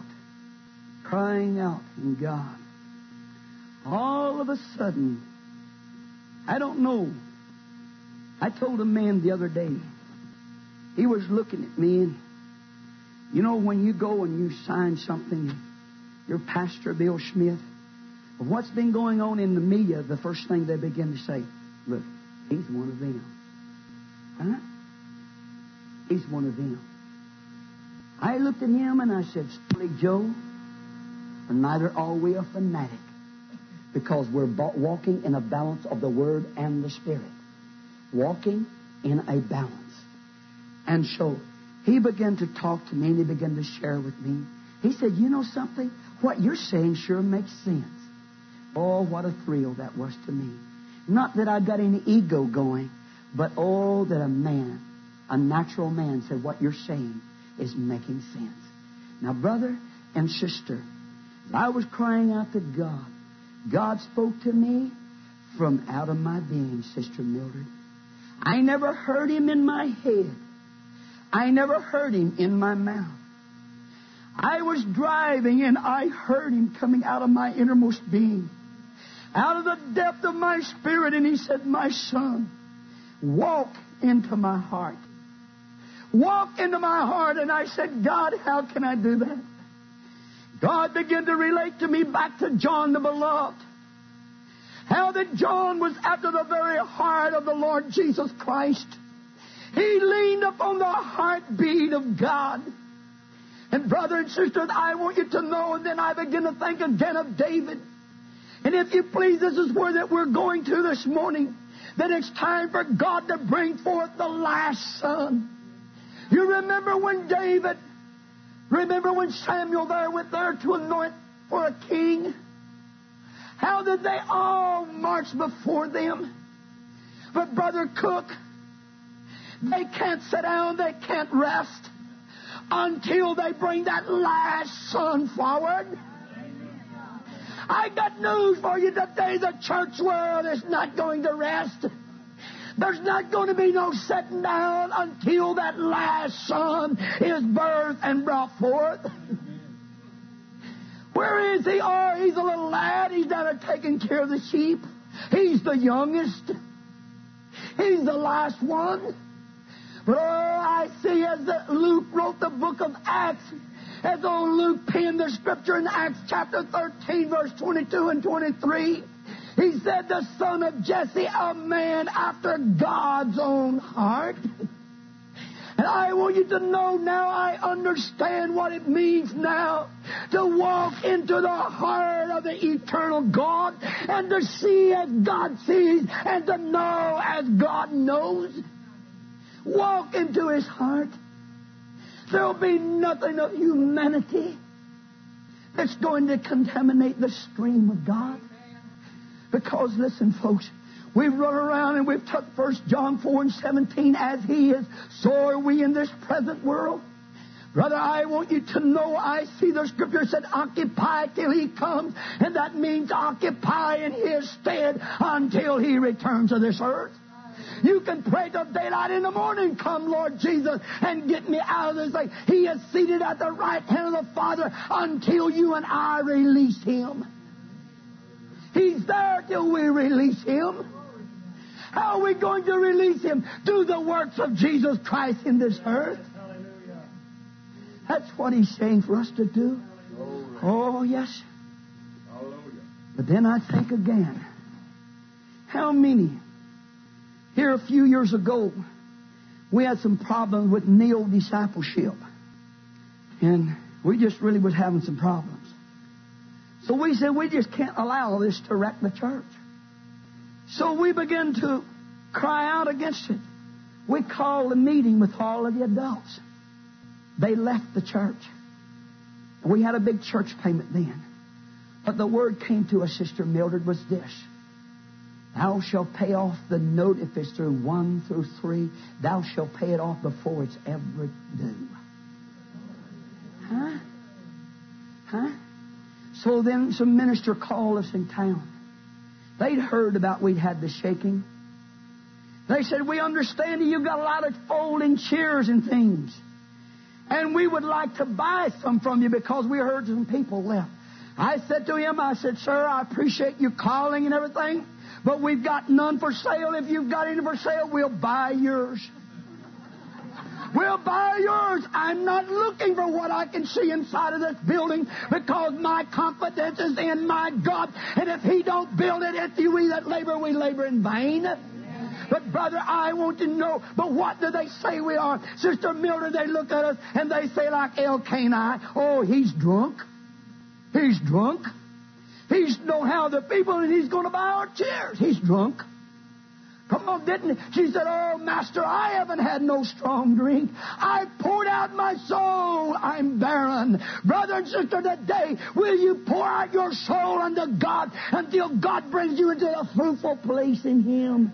in God. All of a sudden, I don't know. I told a man the other day, he was looking at me, and you know when you go and you sign something, your pastor, Bill Smith, of what's been going on in the media, the first thing they begin to say, "Look, he's one of them." Huh? He's one of them. I looked at him and I said, "Silly Joe, neither are we a fanatic, because we're walking in a balance of the Word and the Spirit. Walking in a balance." And so he began to talk to me and he began to share with me. He said, "You know something? What you're saying sure makes sense." Oh, what a thrill that was to me. Not that I got any ego going, but oh, that a man, a natural man, said, "What you're saying is making sense." Now, brother and sister, as I was crying out to God, God spoke to me from out of my being, Sister Mildred. I never heard Him in my head. I never heard Him in my mouth. I was driving and I heard Him coming out of my innermost being, out of the depth of my spirit, and He said, "My son, walk into my heart. Walk into my heart." And I said, "God, how can I do that?" God began to relate to me back to John the Beloved. How that John was after the very heart of the Lord Jesus Christ. He leaned upon the heartbeat of God. And brother and sister, I want you to know, and then I begin to think again of David. And if you please, this is where that we're going to this morning, that it's time for God to bring forth the last son. You remember when Samuel there went there to anoint for a king? How did they all march before them? But Brother Cook, they can't sit down, they can't rest until they bring that last son forward. I got news for you today. The church world is not going to rest. There's not going to be no sitting down until that last son is birthed and brought forth. Where is he? Oh, he's a little lad. He's down there taking care of the sheep. He's the youngest. He's the last one. But oh, I see as Luke wrote the book of Acts, as old Luke penned the scripture in Acts chapter 13, verse 22 and 23. He said, "The son of Jesse, a man after God's own heart." And And I want you to know now, I understand what it means now to walk into the heart of the eternal God and to see as God sees and to know as God knows. Walk into His heart. There'll be nothing of humanity that's going to contaminate the stream of God. Because, listen, folks, we've run around and we've took 1 John 4:17, as He is, so are we in this present world. Brother, I want you to know, I see the Scripture said, occupy till He comes, and that means occupy in His stead until He returns to this earth. You can pray till daylight in the morning, come Lord Jesus, and get me out of this thing. He is seated at the right hand of the Father until you and I release Him. He's there till we release Him. How are we going to release Him? Do the works of Jesus Christ in this earth. That's what He's saying for us to do. Oh, yes. But then I think again, how many, here a few years ago, we had some problems with neo-discipleship. And we just really was having some problems. So we said we just can't allow this to wreck the church. So we began to cry out against it. We called a meeting with all of the adults. They left the church. We had a big church payment then. But the word came to us, Sister Mildred, was this: thou shalt pay off the note if it's through 1 through 3. Thou shalt pay it off before it's ever due. Huh? So then some minister called us in town. They'd heard about we'd had the shaking. They said, we understand you've got a lot of folding chairs and things. And we would like to buy some from you because we heard some people left. I said to him, I said, sir, I appreciate you calling and everything, but we've got none for sale. If you've got any for sale, we'll buy yours. We'll buy yours. I'm not looking for what I can see inside of this building because my confidence is in my God. And if He don't build it, it's we that labor, we labor in vain. But brother, I want to know, but what do they say we are? Sister Mildred, they look at us and they say like Elkanah, oh, he's drunk. He's drunk. He's don't have the people and he's going to buy our chairs. He's drunk. Come on, didn't he? She said, oh, Master, I haven't had no strong drink. I poured out my soul. I'm barren. Brother and sister, today, will you pour out your soul unto God until God brings you into a fruitful place in Him?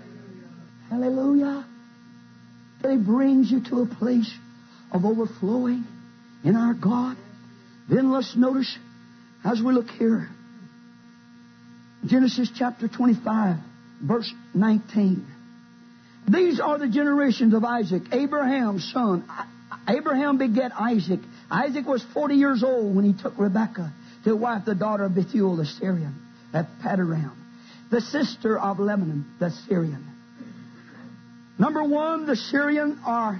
Hallelujah. That He brings you to a place of overflowing in our God. Then let's notice, as we look here, Genesis chapter 25, verse 19. These are the generations of Isaac, Abraham's son. Abraham begat Isaac. Isaac was 40 years old when he took Rebekah to wife, the daughter of Bethuel the Syrian, at Padan, the sister of Lebanon, the Syrian. Number one, the Syrian are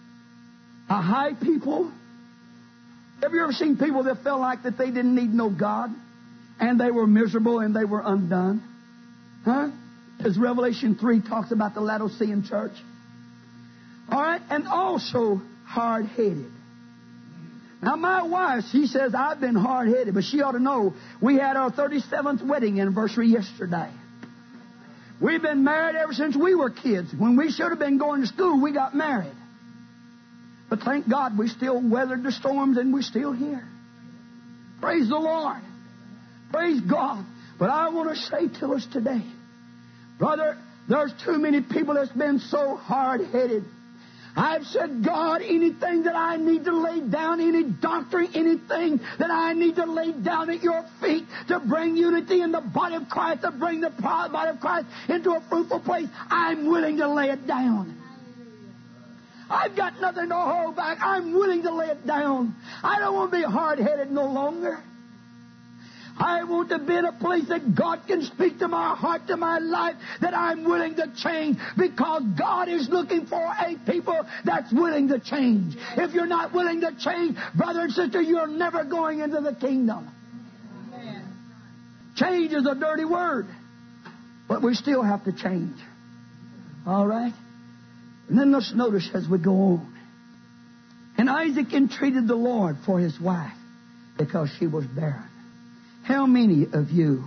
a high people. Have you ever seen people that felt like that they didn't need no God? And they were miserable and they were undone? Huh? As Revelation 3 talks about the Laodicean church. All right? And also hard-headed. Now, my wife, she says, I've been hard-headed, but she ought to know we had our 37th wedding anniversary yesterday. We've been married ever since we were kids. When we should have been going to school, we got married. But thank God we still weathered the storms and we're still here. Praise the Lord. Praise God. But I want to say to us today, brother, there's too many people that's been so hard-headed. I've said, God, anything that I need to lay down, any doctrine, anything that I need to lay down at your feet to bring unity in the body of Christ, to bring the body of Christ into a fruitful place, I'm willing to lay it down. I've got nothing to hold back. I'm willing to lay it down. I don't want to be hard-headed no longer. I want to be in a place that God can speak to my heart, to my life, that I'm willing to change, because God is looking for a people that's willing to change. If you're not willing to change, brother and sister, you're never going into the kingdom. Amen. Change is a dirty word, but we still have to change. All right? And then let's notice as we go on. And Isaac entreated the Lord for his wife because she was barren. How many of you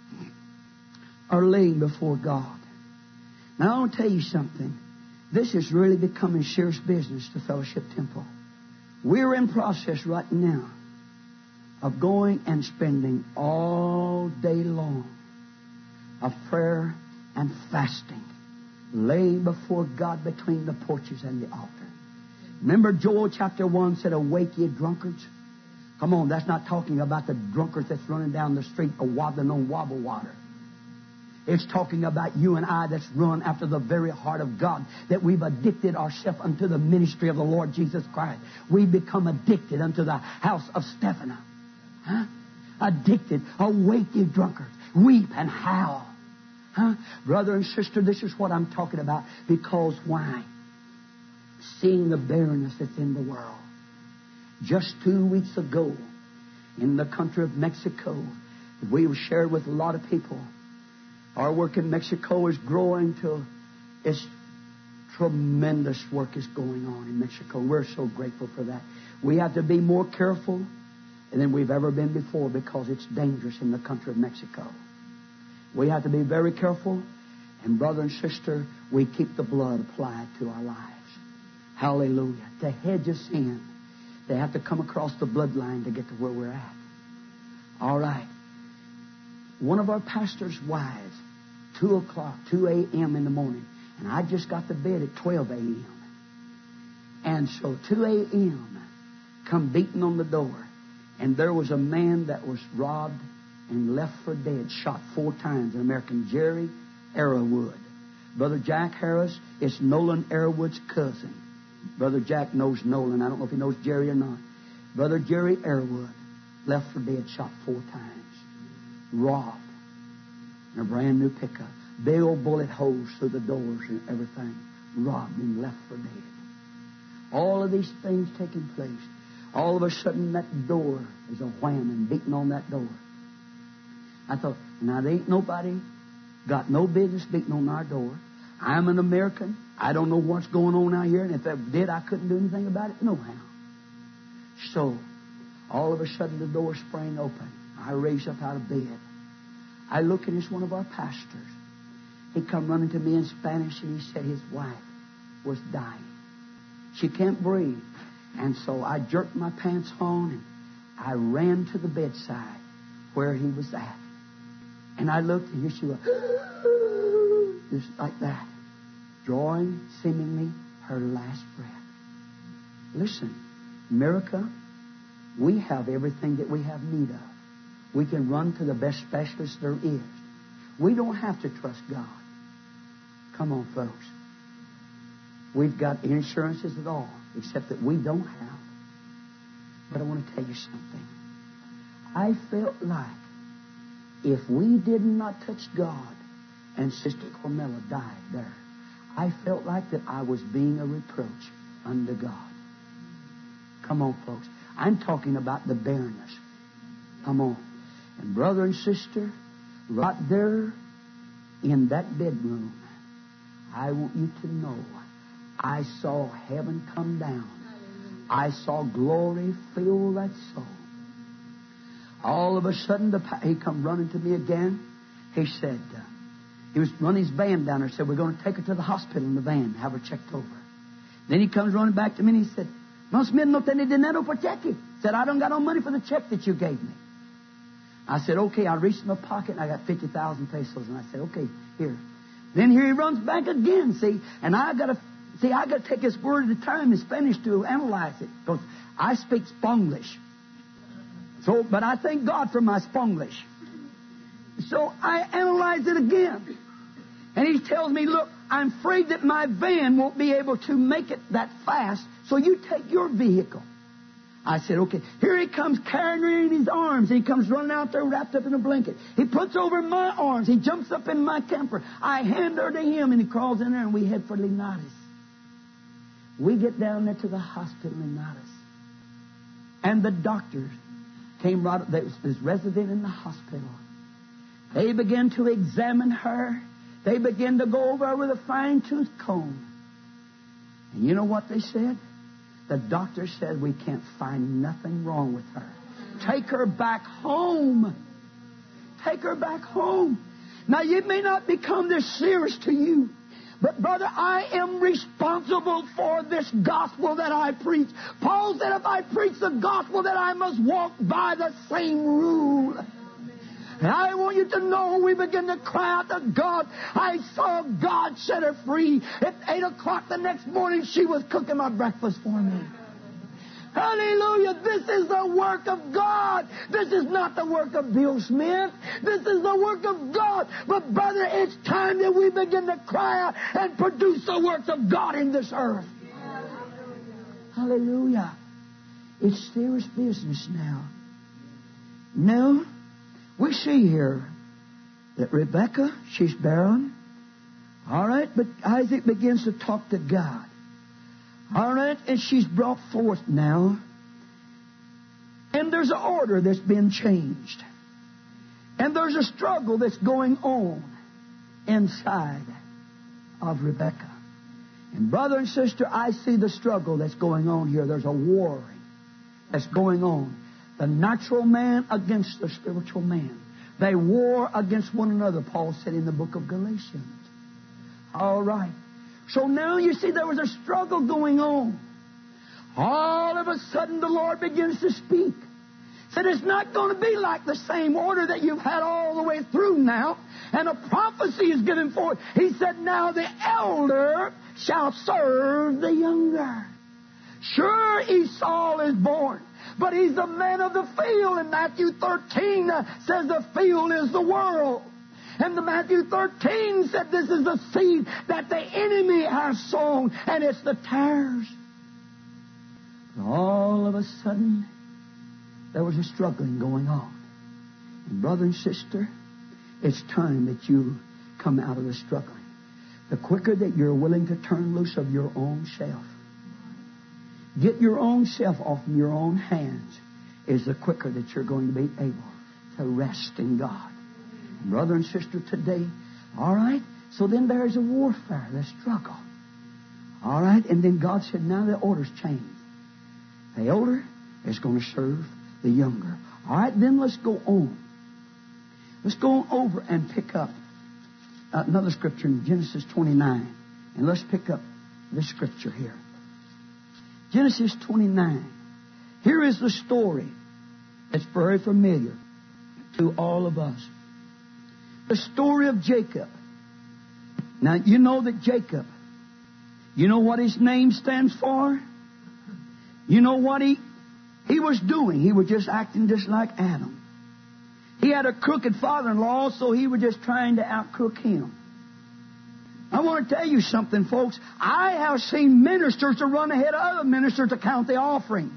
are laying before God? Now, I want to tell you something. This is really becoming serious business to Fellowship Temple. We're in process right now of going and spending all day long of prayer and fasting, laying before God between the porches and the altar. Remember Joel chapter 1 said, "Awake ye drunkards." Come on, that's not talking about the drunkard that's running down the street or wobbling on wobble water. It's talking about you and I that's run after the very heart of God, that we've addicted ourselves unto the ministry of the Lord Jesus Christ. We've become addicted unto the house of Stephanus. Huh? Addicted. Awake, you drunkards. Weep and howl. Huh? Brother and sister, this is what I'm talking about. Because why? Seeing the barrenness that's in the world. Just 2 weeks ago, in the country of Mexico, we were shared with a lot of people. Our work in Mexico is growing to its tremendous work is going on in Mexico. We're so grateful for that. We have to be more careful than we've ever been before because it's dangerous in the country of Mexico. We have to be very careful. And brother and sister, we keep the blood applied to our lives. Hallelujah. To hedge us in, they have to come across the bloodline to get to where we're at. All right. One of our pastor's wives, 2 a.m. in the morning. And I just got to bed at 12 a.m. And so 2 a.m. come beating on the door. And there was a man that was robbed and left for dead, shot 4 times, an American, Jerry Arrowwood. Brother Jack Harris is Nolan Arrowwood's cousin. Brother Jack knows Nolan. I don't know if he knows Jerry or not. Brother Jerry Arrowwood left for dead, shot 4 times. Robbed. In a brand new pickup. Big old bullet holes through the doors and everything. Robbed and left for dead. All of these things taking place. All of a sudden that door is a wham and beating on that door. I thought, now there ain't nobody got no business beating on our door. I'm an American. I don't know what's going on out here. And if I did, I couldn't do anything about it. No how. So, all of a sudden the door sprang open. I raised up out of bed. I look and it's one of our pastors. He come running to me in Spanish and he said his wife was dying. She can't breathe. And so I jerked my pants on and I ran to the bedside where he was at. And I looked and here she was. Just like that. Drawing seemingly her last breath. Listen, America, we have everything that we have need of. We can run to the best specialist there is. We don't have to trust God. Come on, folks. We've got insurances at all, except that we don't have. But I want to tell you something. I felt like if we did not touch God and Sister Carmela died there, I felt like that I was being a reproach unto God. Come on, folks. I'm talking about the barrenness. Come on. And brother and sister, right there in that bedroom, I want you to know, I saw heaven come down. I saw glory fill that soul. All of a sudden, he come running to me again. He said, he was running his van down there. Said, we're going to take her to the hospital in the van, have her checked over. Then he comes running back to me and he said, no, Smith, no tiene dinero por cheque. Said, I don't got no money for the check that you gave me. I said, okay. I reached in my pocket and I got 50,000 pesos. And I said, okay, here. Then here he runs back again, see. And I got to take his word at a time in Spanish to analyze it. Because I speak Spanglish. So, but I thank God for my Spanglish. So I analyzed it again. And he tells me, look, I'm afraid that my van won't be able to make it that fast. So you take your vehicle. I said, okay. Here he comes carrying her in his arms. He comes running out there wrapped up in a blanket. He puts over my arms. He jumps up in my camper. I hand her to him and he crawls in there and we head for Linares. We get down there to the hospital in Linares. And the doctors came right up. There was this resident in the hospital. They began to examine her. They began to go over her with a fine-tooth comb. And you know what they said? The doctor said we can't find nothing wrong with her. Take her back home. Take her back home. Now, it may not become this serious to you, but, brother, I am responsible for this gospel that I preach. Paul said if I preach the gospel, that I must walk by the same rule. And I want you to know, we begin to cry out to God. I saw God set her free. At 8 o'clock the next morning, she was cooking my breakfast for me. Hallelujah. This is the work of God. This is not the work of Bill Smith. This is the work of God. But, brother, it's time that we begin to cry out and produce the works of God in this earth. Hallelujah. It's serious business now. Now, we see here that Rebekah, she's barren. All right, but Isaac begins to talk to God. All right, and she's brought forth now. And there's an order that's been changed. And there's a struggle that's going on inside of Rebekah. And brother and sister, I see the struggle that's going on here. There's a warring that's going on. The natural man against the spiritual man. They war against one another, Paul said in the book of Galatians. All right. So now you see there was a struggle going on. All of a sudden the Lord begins to speak. Said it's not going to be like the same order that you've had all the way through now. And a prophecy is given forth. He said, now the elder shall serve the younger. Sure, Esau is born, but he's the man of the field. And Matthew 13 says the field is the world. And the Matthew 13 said this is the seed that the enemy has sown, and it's the tares. And all of a sudden, there was a struggling going on. And brother and sister, it's time that you come out of the struggling. The quicker that you're willing to turn loose of your own self, get your own self off of your own hands, is the quicker that you're going to be able to rest in God. Brother and sister, today, all right, so then there's a warfare, the struggle. All right, and then God said, now the order's changed. The elder is going to serve the younger. All right, then let's go on. Let's go on over and pick up another scripture in Genesis 29. And let's pick up this scripture here. Genesis 29. Here is the story. It's very familiar to all of us. The story of Jacob. Now, you know that Jacob, you know what his name stands for? You know what he was doing? He was just acting just like Adam. He had a crooked father-in-law, so he was just trying to out-crook him. I want to tell you something, folks. I have seen ministers to run ahead of other ministers to count the offering.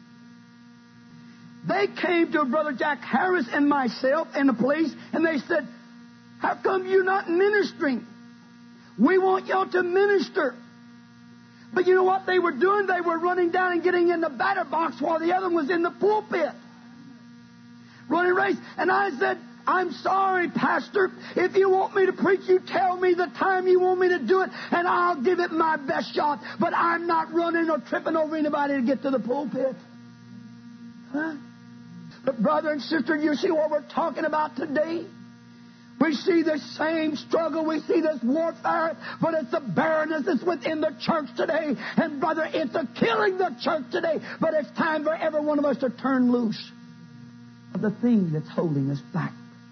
They came to Brother Jack Harris and myself and the police, and they said, how come you're not ministering? We want y'all to minister. But you know what they were doing? They were running down and getting in the batter box while the other was in the pulpit. Running race. And I said, I'm sorry, Pastor. If you want me to preach, you tell me the time you want me to do it, and I'll give it my best shot. But I'm not running or tripping over anybody to get to the pulpit. Huh? But brother and sister, you see what we're talking about today? We see the same struggle. We see this warfare, but it's the barrenness that's within the church today. And brother, it's a killing the church today. But it's time for every one of us to turn loose of the thing that's holding us back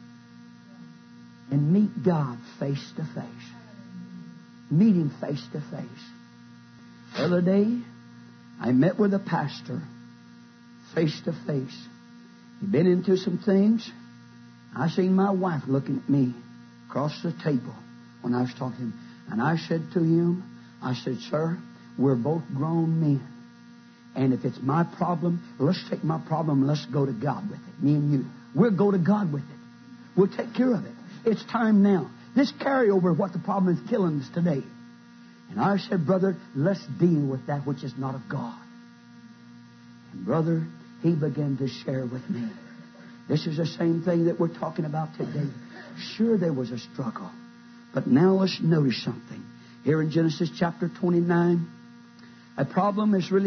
and meet God face to face. Meet Him face to face. The other day, I met with a pastor face to face. He'd been into some things. I seen my wife looking at me across the table when I was talking to him. And I said to him, I said, sir, we're both grown men. And if it's my problem, let's take my problem and let's go to God with it. Me and you. We'll go to God with it. We'll take care of it. It's time now. This carryover of what the problem is killing us today. And I said, brother, let's deal with that which is not of God. And brother, he began to share with me. This is the same thing that we're talking about today. Sure, there was a struggle. But now let's notice something. Here in Genesis chapter 29, a problem is really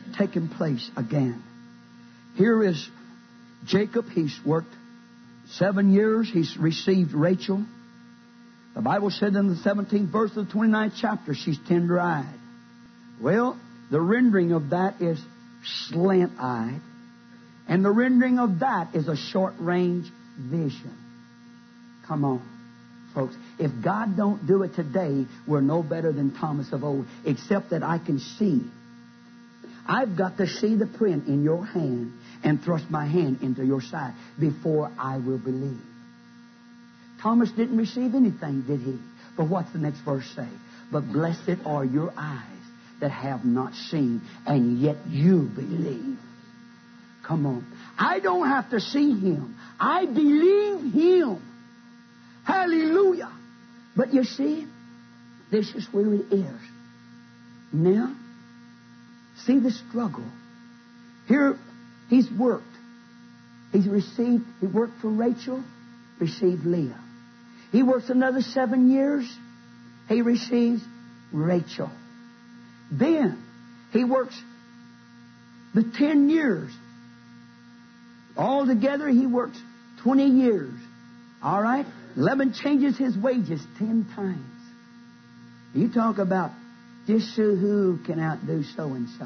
taken place again. Here is Jacob. He's worked 7 years. He's received Rachel. The Bible said in the 17th verse of the 29th chapter, she's tender-eyed. Well, the rendering of that is slant-eyed. And the rendering of that is a short-range vision. Come on, folks. If God don't do it today, we're no better than Thomas of old, except that I can see. I've got to see the print in your hand and thrust my hand into your side before I will believe. Thomas didn't receive anything, did he? But what's the next verse say? But blessed are your eyes that have not seen, and yet you believe. Come on. I don't have to see Him. I believe Him. Hallelujah. But you see, this is where it is. Now, see the struggle. Here, he's worked. He worked for Rachel, received Leah. He works another 7 years. He receives Rachel. Then he works the 10 years. Altogether, he works 20 years. All right? Laban changes his wages 10 times. You talk about just who can outdo so-and-so.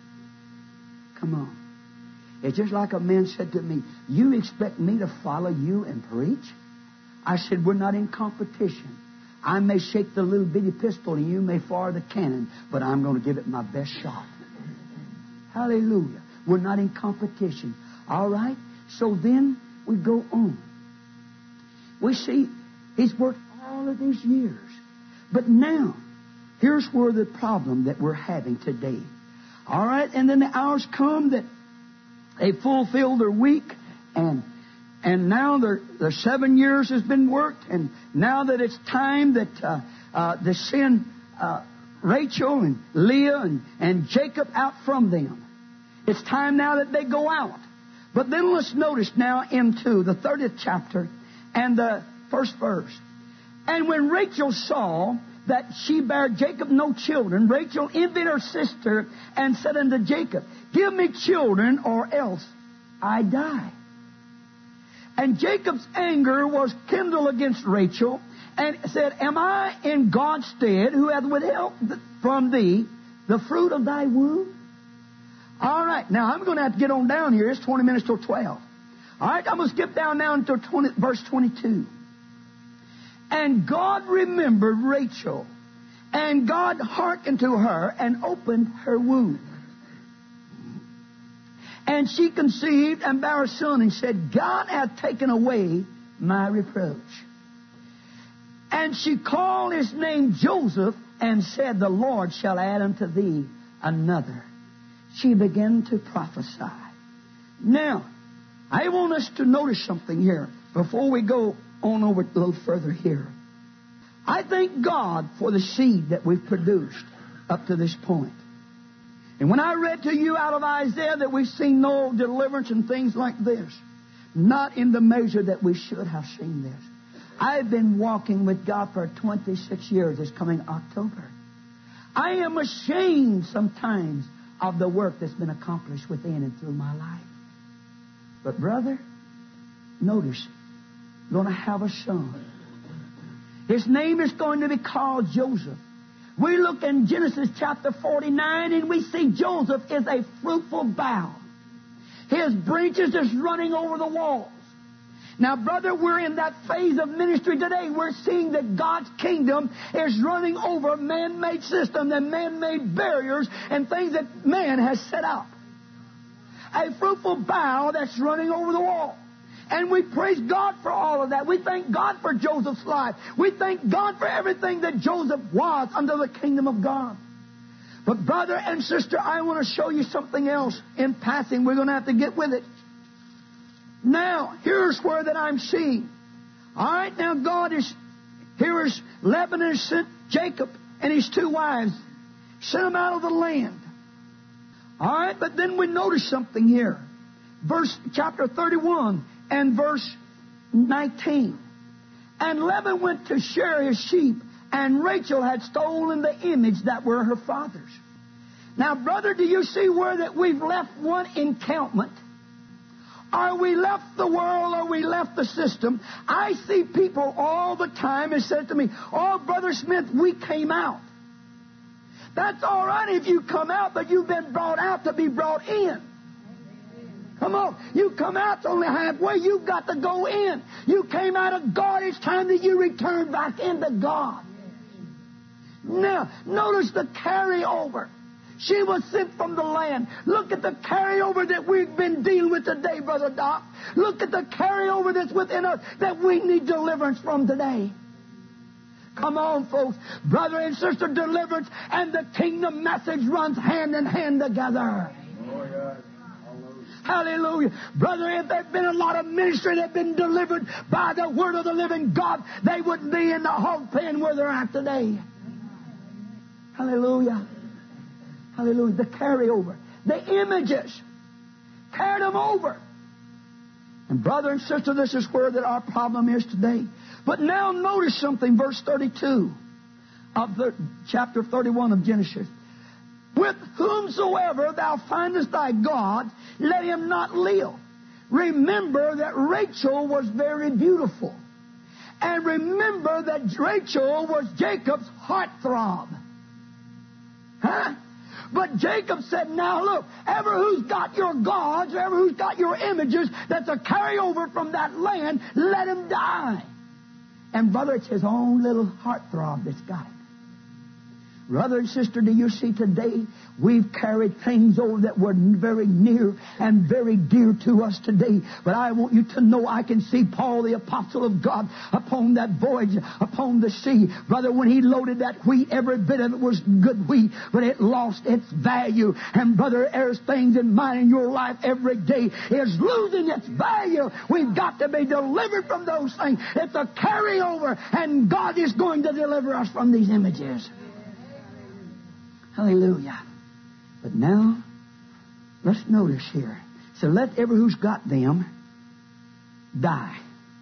Come on. It's just like a man said to me, you expect me to follow you and preach? I said, we're not in competition. I may shake the little bitty pistol and you may fire the cannon, but I'm going to give it my best shot. Hallelujah. We're not in competition. All right? So then we go on. We see he's worked all of these years. But now, here's where the problem that we're having today. All right? And then the hours come that they fulfill their week, and now their 7 years has been worked, and now that it's time that they send Rachel and Leah and Jacob out from them. It's time now that they go out. But then let's notice now into the 30th chapter and the first verse. And when Rachel saw that she bare Jacob no children, Rachel envied her sister and said unto Jacob, give me children or else I die. And Jacob's anger was kindled against Rachel and said, am I in God's stead who hath withheld from thee the fruit of thy womb? All right, now I'm going to have to get on down here. It's 20 minutes till 12. All right, I'm going to skip down now until verse 22. And God remembered Rachel, and God hearkened to her and opened her womb. And she conceived and bare a son and said, God hath taken away my reproach. And she called his name Joseph and said, the Lord shall add unto thee another. She began to prophesy. Now, I want us to notice something here before we go on over a little further here. I thank God for the seed that we've produced up to this point. And when I read to you out of Isaiah that we've seen no deliverance and things like this, not in the measure that we should have seen this. I've been walking with God for 26 years this coming October. I am ashamed sometimes of the work that's been accomplished within and through my life. But brother, notice, you're going to have a son. His name is going to be called Joseph. We look in Genesis chapter 49 and we see Joseph is a fruitful bough. His branches is running over the walls. Now, brother, we're in that phase of ministry today. We're seeing that God's kingdom is running over man-made systems and man-made barriers and things that man has set up. A fruitful bough that's running over the wall. And we praise God for all of that. We thank God for Joseph's life. We thank God for everything that Joseph was under the kingdom of God. But brother and sister, I want to show you something else in passing. We're going to have to get with it. Now, here's where that I'm seeing. All right, now here is Laban sent Jacob and his 2 wives. Sent them out of the land. All right, but then we notice something here. Chapter 31 and verse 19. And Laban went to shear his sheep, and Rachel had stolen the image that were her father's. Now, brother, do you see where that we've left one encampment? Or we left the world, or we left the system. I see people all the time and said to me, "Oh, Brother Smith, we came out." That's all right if you come out, but you've been brought out to be brought in. Come on. You come out only halfway. You've got to go in. You came out of God. It's time that you return back into God. Now, notice the carryover. She was sent from the land. Look at the carryover that we've been dealing with today, Brother Doc. Look at the carryover that's within us that we need deliverance from today. Come on, folks. Brother and sister, deliverance and the kingdom message runs hand in hand together. Oh, yeah. Hallelujah. Brother, if there had been a lot of ministry that had been delivered by the word of the living God, they wouldn't be in the hog pen where they're at today. Hallelujah. Hallelujah. The carryover. The images. Carried them over. And brother and sister, this is where that our problem is today. But now notice something, verse 32 of the chapter 31 of Genesis. With whomsoever thou findest thy God, let him not live. Remember that Rachel was very beautiful. And remember that Rachel was Jacob's heartthrob. Huh? But Jacob said, now look, ever who's got your gods, ever who's got your images, that's a carryover from that land, let him die. And brother, it's his own little heartthrob that's got it. Brother and sister, do you see today we've carried things over that were very near and very dear to us today. But I want you to know I can see Paul, the apostle of God, upon that voyage, upon the sea. Brother, when he loaded that wheat, every bit of it was good wheat, but it lost its value. And brother, there's things in mine and your life every day is losing its value. We've got to be delivered from those things. It's a carryover, and God is going to deliver us from these images. Hallelujah. But now, let's notice here. So let every who's got them die.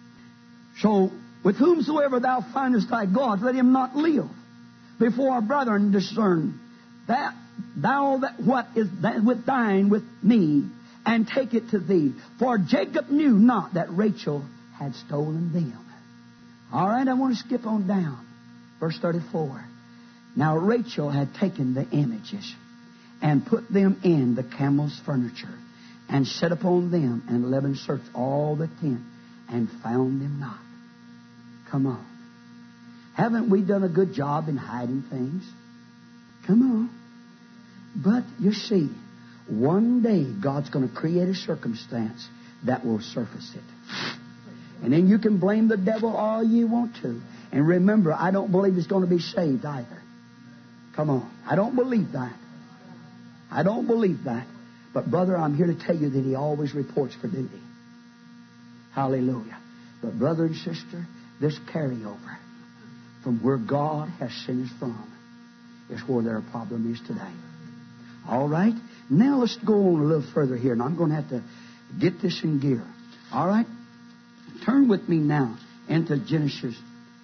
So, with whomsoever thou findest thy God, let him not live. Before our brethren discern that thou that what is that with thine with me, and take it to thee. For Jacob knew not that Rachel had stolen them. All right, I want to skip on down. Verse 34. Now Rachel had taken the images and put them in the camel's furniture and set upon them, and Laban searched all the tent and found them not. Come on. Haven't we done a good job in hiding things? Come on. But you see, one day God's going to create a circumstance that will surface it. And then you can blame the devil all you want to. And remember, I don't believe he's going to be saved either. Come on. I don't believe that. I don't believe that. But brother, I'm here to tell you that he always reports for duty. Hallelujah. But brother and sister, this carryover from where God has sent us from is where their problem is today. All right? Now let's go on a little further here, and I'm going to have to get this in gear. All right? Turn with me now into Genesis.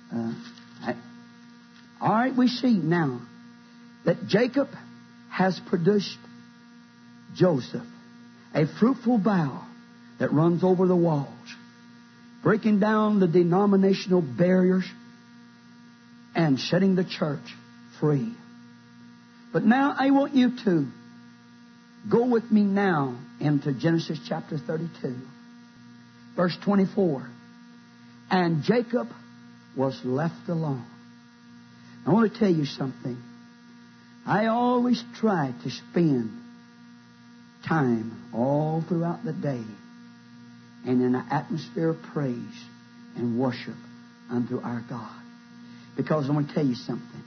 All right, we see now that Jacob has produced Joseph, a fruitful bough that runs over the walls, breaking down the denominational barriers and setting the church free. But now I want you to go with me now into Genesis chapter 32, verse 24. And Jacob was left alone. I want to tell you something. I always try to spend time all throughout the day and in an atmosphere of praise and worship unto our God. Because I want to tell you something.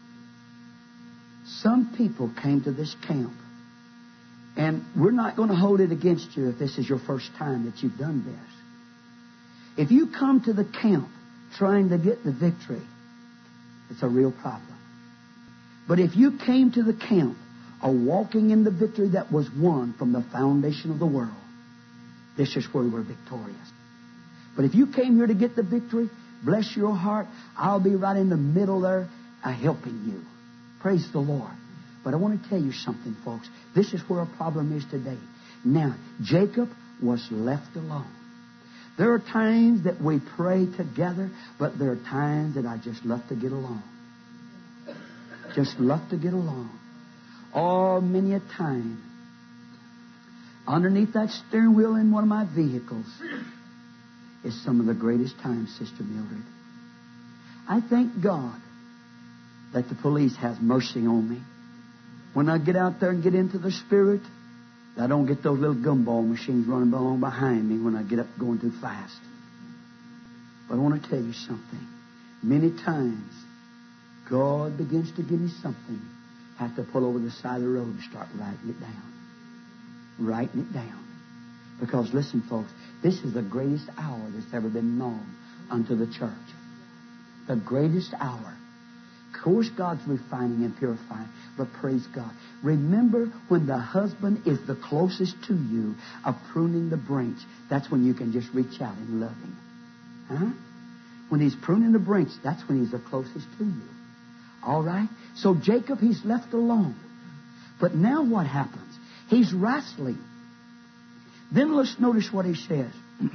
Some people came to this camp, and we're not going to hold it against you if this is your first time that you've done this. If you come to the camp trying to get the victory, it's a real problem. But if you came to the camp walking in the victory that was won from the foundation of the world, this is where we're victorious. But if you came here to get the victory, bless your heart, I'll be right in the middle there helping you. Praise the Lord. But I want to tell you something, folks. This is where a problem is today. Now, Jacob was left alone. There are times that we pray together, but there are times that I just love to get along. Just love to get along. Oh, many a time, underneath that steering wheel in one of my vehicles is some of the greatest times, Sister Mildred. I thank God that the police has mercy on me. When I get out there and get into the Spirit, I don't get those little gumball machines running along behind me when I get up going too fast. But I want to tell you something. Many times, God begins to give me something. I have to pull over the side of the road and start writing it down. Writing it down. Because listen, folks, this is the greatest hour that's ever been known unto the church. The greatest hour. Of course, God's refining and purifying, but praise God. Remember, when the husband is the closest to you of pruning the branch, that's when you can just reach out and love him. Huh? When he's pruning the branch, that's when he's the closest to you. All right? So Jacob, he's left alone. But now what happens? He's wrestling. Then let's notice what he says.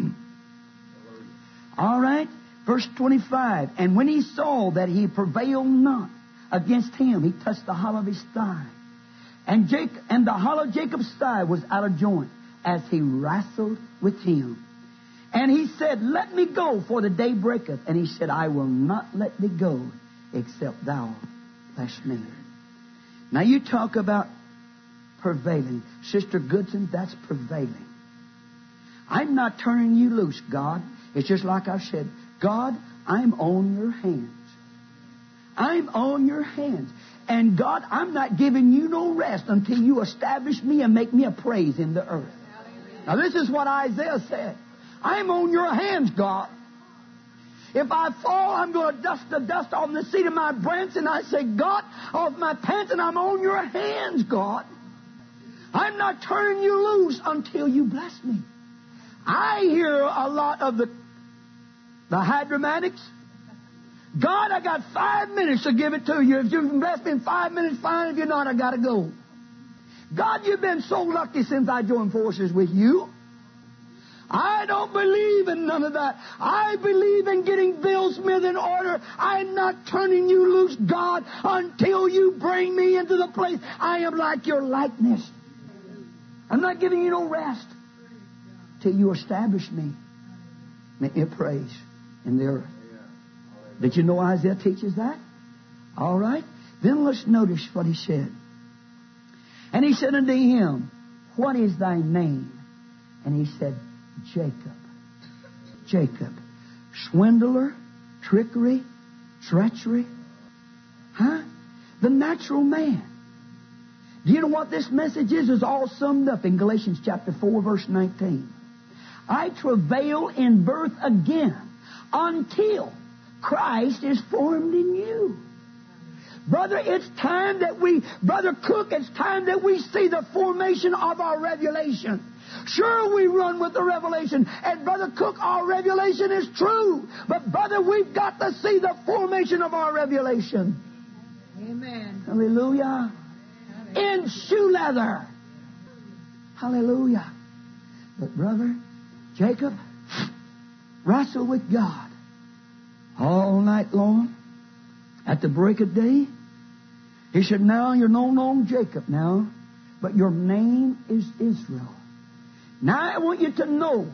All right? Verse 25. And when he saw that he prevailed not against him, he touched the hollow of his thigh. And the hollow of Jacob's thigh was out of joint as he wrestled with him. And he said, let me go, for the day breaketh. And he said, I will not let thee go, except thou bless me. Now you talk about prevailing. Sister Goodson, that's prevailing. I'm not turning you loose, God. It's just like I've said, God, I'm on your hands. I'm on your hands. And God, I'm not giving you no rest until you establish me and make me a praise in the earth. Now this is what Isaiah said. I'm on your hands, God. If I fall, I'm going to dust the dust off the seat of my branch. And I say, God, off my pants, and I'm on your hands, God. I'm not turning you loose until you bless me. I hear a lot of the hydramatics. God, I got 5 minutes to give it to you. If you can bless me in 5 minutes, fine. If you're not, I got to go. God, you've been so lucky since I joined forces with you. I don't believe in none of that. I believe in getting Bill Smith in order. I'm not turning you loose, God, until you bring me into the place I am like your likeness. I'm not giving you no rest till you establish me. Make me a praise in the earth. Did you know Isaiah teaches that? All right. Then let's notice what he said. And he said unto him, what is thy name? And he said, Jacob. Jacob. Swindler, trickery, treachery. Huh? The natural man. Do you know what this message is? It's all summed up in Galatians chapter 4, verse 19. I travail in birth again until Christ is formed in you. Brother, it's time that Brother Cook, it's time that we see the formation of our revelation. Sure, we run with the revelation. And Brother Cook, our revelation is true. But brother, we've got to see the formation of our revelation. Amen. Hallelujah. In shoe leather. Hallelujah. But brother, Jacob wrestled with God all night long. At the break of day, he said, now you're no longer Jacob now, but your name is Israel. Now I want you to know,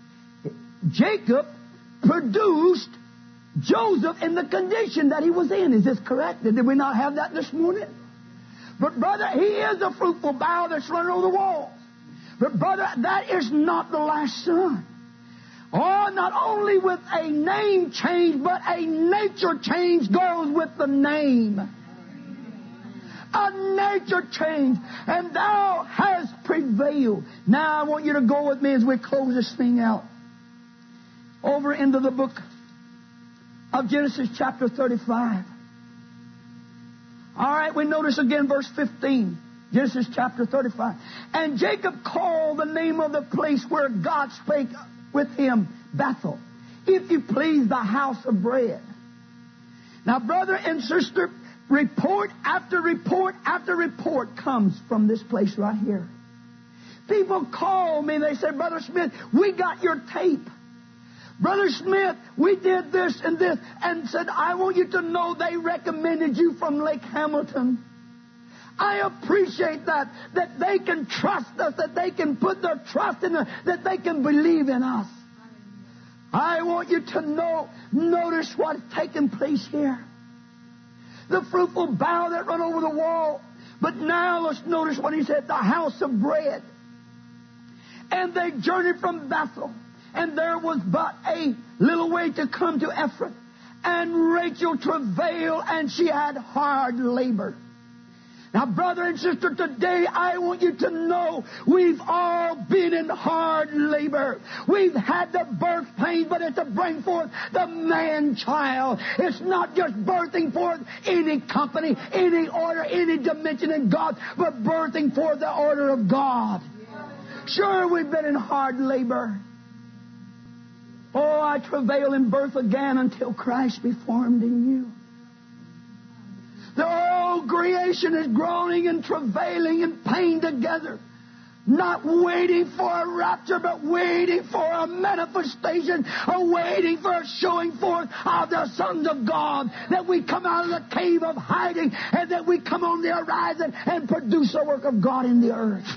Jacob produced Joseph in the condition that he was in. Is this correct? Did we not have that this morning? But brother, he is a fruitful bough that's running over the walls. But brother, that is not the last son. Oh, not only with a name change, but a nature change goes with the name. A nature change. And thou hast prevailed. Now I want you to go with me as we close this thing out. Over into the book of Genesis chapter 35. All right, we notice again verse 15. Genesis chapter 35. And Jacob called the name of the place where God spake with him, Bethel, if you please, the house of bread. Now, brother and sister, report after report after report comes from this place right here. People call me and they say, Brother Smith, we got your tape. Brother Smith, we did this and this, and said, I want you to know they recommended you from Lake Hamilton. I appreciate that they can trust us, that they can put their trust in us, that they can believe in us. I want you to notice what's taking place here. The fruitful bough that run over the wall. But now let's notice what he said, the house of bread. And they journeyed from Bethel. And there was but a little way to come to Ephrath. And Rachel travailed, and she had hard labor. Now, brother and sister, today I want you to know we've all been in hard labor. We've had the birth pain, but it's to bring forth the man-child. It's not just birthing forth any company, any order, any dimension in God, but birthing forth the order of God. Sure, we've been in hard labor. Oh, I travail in birth again until Christ be formed in you. The whole creation is groaning and travailing in pain together. Not waiting for a rapture, but waiting for a manifestation, or waiting for a showing forth of the sons of God. That we come out of the cave of hiding, and that we come on the horizon and produce the work of God in the earth.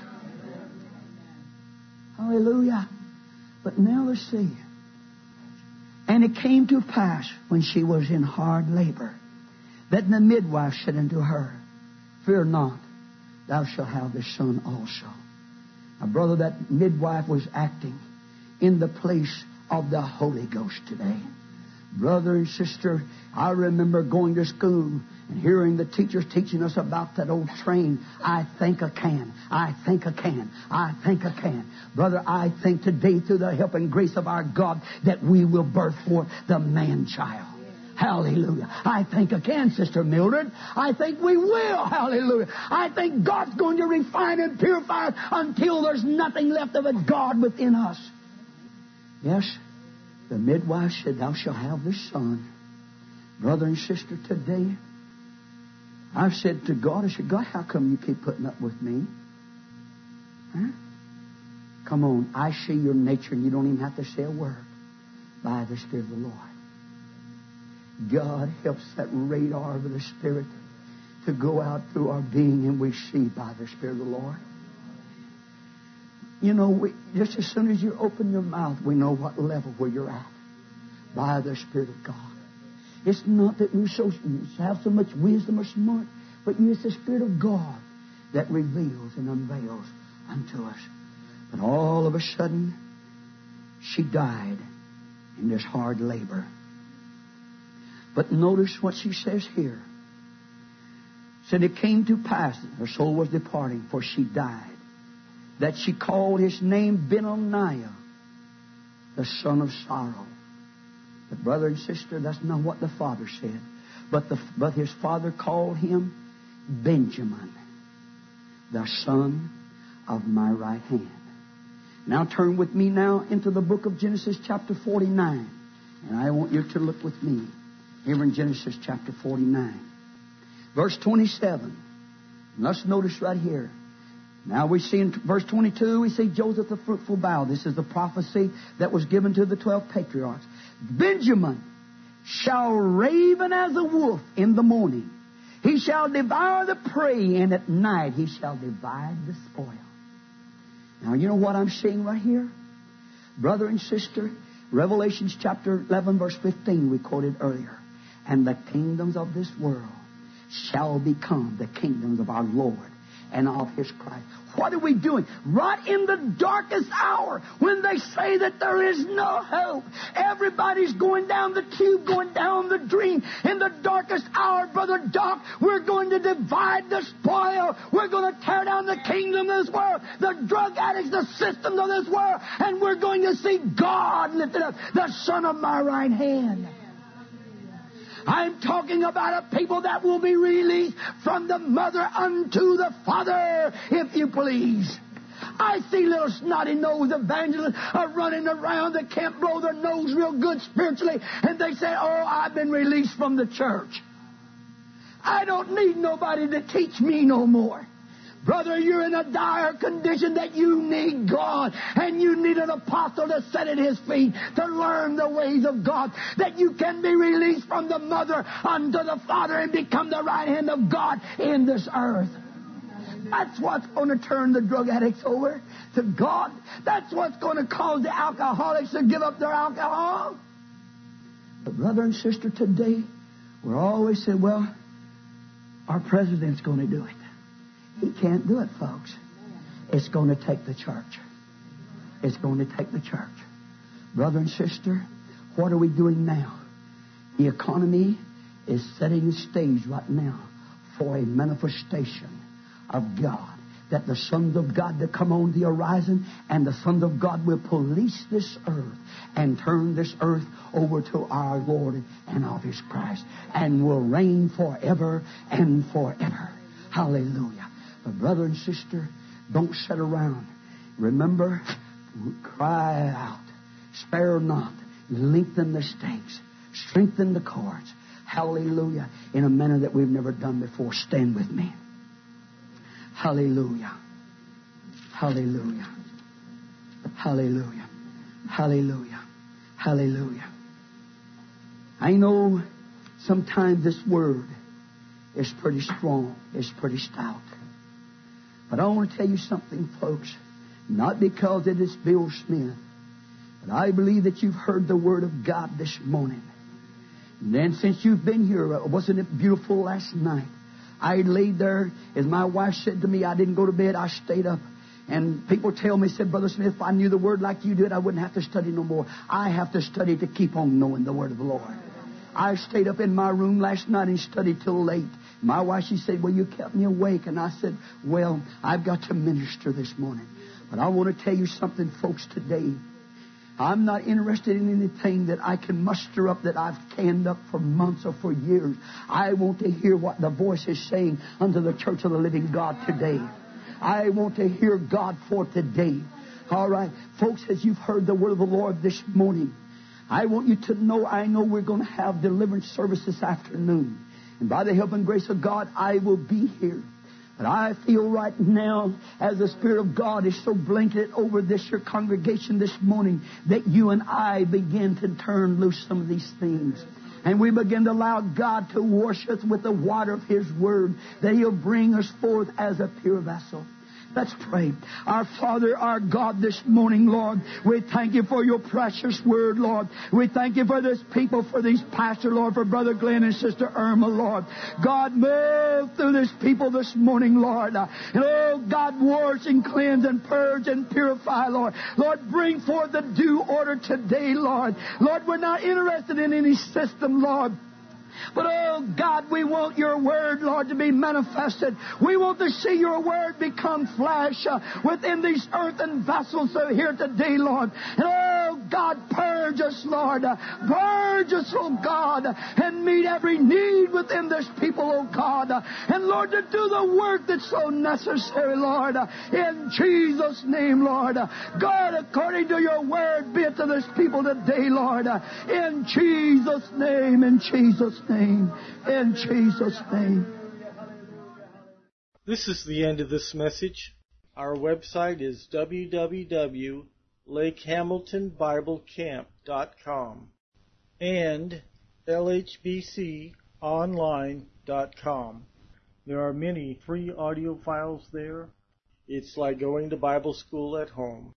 Hallelujah. But now let's see. And it came to pass when she was in hard labor, that the midwife said unto her, Fear not, thou shalt have this son also. Now, brother, that midwife was acting in the place of the Holy Ghost today. Brother and sister, I remember going to school and hearing the teachers teaching us about that old train. I think I can. I think I can. I think I can. Brother, I think today through the help and grace of our God that we will birth forth the man-child. Hallelujah. I think I can, Sister Mildred. I think we will. Hallelujah. I think God's going to refine and purify us until there's nothing left of a God within us. Yes, the midwife said, Thou shalt have this son. Brother and sister, today, I've said to God, I said, God, how come you keep putting up with me? Huh? Come on, I see your nature and you don't even have to say a word. By the Spirit of the Lord. God helps that radar of the Spirit to go out through our being, and we see by the Spirit of the Lord. You know, just as soon as you open your mouth, we know what level where you're at by the Spirit of God. It's not that we have so much wisdom or smart, but it's the Spirit of God that reveals and unveils unto us. But all of a sudden, she died in this hard labor. But notice what she says here. Said it came to pass, her soul was departing, for she died, that she called his name Benoniah, the son of sorrow. But brother and sister, that's not what the father said. But his father called him Benjamin, the son of my right hand. Now turn with me now into the book of Genesis chapter 49. And I want you to look with me here in Genesis chapter 49. Verse 27. Let's notice right here. Now we see in verse 22, we see Joseph the fruitful bough. This is the prophecy that was given to the 12 patriarchs. Benjamin shall raven as a wolf in the morning. He shall devour the prey, and at night he shall divide the spoil. Now, you know what I'm seeing right here? Brother and sister, Revelations chapter 11, verse 15, we quoted earlier. And the kingdoms of this world shall become the kingdoms of our Lord and of His Christ. What are we doing? Right in the darkest hour, when they say that there is no hope, everybody's going down the tube, going down the dream. In the darkest hour, Brother Doc, we're going to divide the spoil. We're going to tear down the kingdom of this world, the drug addicts, the systems of this world, and we're going to see God lifted up, the Son of my right hand. I'm talking about a people that will be released from the mother unto the Father, if you please. I see little snotty-nosed evangelists running around that can't blow their nose real good spiritually, and they say, oh, I've been released from the church. I don't need nobody to teach me no more. Brother, you're in a dire condition that you need God, and you need an apostle to sit at His feet to learn the ways of God, that you can be released from the mother unto the Father and become the right hand of God in this earth. That's what's going to turn the drug addicts over to God. That's what's going to cause the alcoholics to give up their alcohol. But brother and sister, today, we're always saying, well, our president's going to do it. He can't do it, folks. It's going to take the church. It's going to take the church. Brother and sister, what are we doing now? The economy is setting the stage right now for a manifestation of God. That the sons of God to come on the horizon, and the sons of God will police this earth and turn this earth over to our Lord and of His Christ, and will reign forever and forever. Hallelujah. But brother and sister, don't sit around. Remember, cry out, spare not, lengthen the stakes, strengthen the cords. Hallelujah. In a manner that we've never done before. Stand with me. Hallelujah. Hallelujah. Hallelujah. Hallelujah. Hallelujah. I know sometimes this word is pretty strong. It's pretty stout. But I want to tell you something, folks. Not because it is Bill Smith, but I believe that you've heard the word of God this morning. And then since you've been here, wasn't it beautiful last night? I laid there, as my wife said to me, I didn't go to bed, I stayed up. And people tell me, said, Brother Smith, if I knew the Word like you did, I wouldn't have to study no more. I have to study to keep on knowing the Word of the Lord. I stayed up in my room last night and studied till late. My wife, she said, well, you kept me awake. And I said, well, I've got to minister this morning. But I want to tell you something, folks, today. I'm not interested in anything that I can muster up that I've canned up for months or for years. I want to hear what the voice is saying unto the church of the living God today. I want to hear God for today. All right. Folks, as you've heard the word of the Lord this morning, I want you to know, I know we're going to have deliverance service this afternoon. And by the help and grace of God, I will be here. But I feel right now, as the Spirit of God is so blanketed over this your congregation this morning, that you and I begin to turn loose some of these things. And we begin to allow God to wash us with the water of His Word, that He'll bring us forth as a pure vessel. Let's pray. Our Father, our God, this morning, Lord, we thank You for Your precious word, Lord. We thank You for this people, for these pastors, Lord, for Brother Glenn and Sister Irma, Lord. God, move through this people this morning, Lord. And, oh, God, wash and cleanse and purge and purify, Lord. Lord, bring forth the due order today, Lord. Lord, we're not interested in any system, Lord. But, oh, God, we want Your Word, Lord, to be manifested. We want to see Your Word become flesh within these earthen vessels that are here today, Lord. And, oh, God, purge us, Lord. Purge us, oh, God, and meet every need within this people, oh, God. And, Lord, to do the work that's so necessary, Lord. In Jesus' name, Lord. God, according to Your Word, be it to this people today, Lord. In Jesus' name, in Jesus' name. In Jesus' name. This is the end of this message. Our website is www.lakehamiltonbiblecamp.com and lhbconline.com. There are many free audio files there. It's like going to Bible school at home.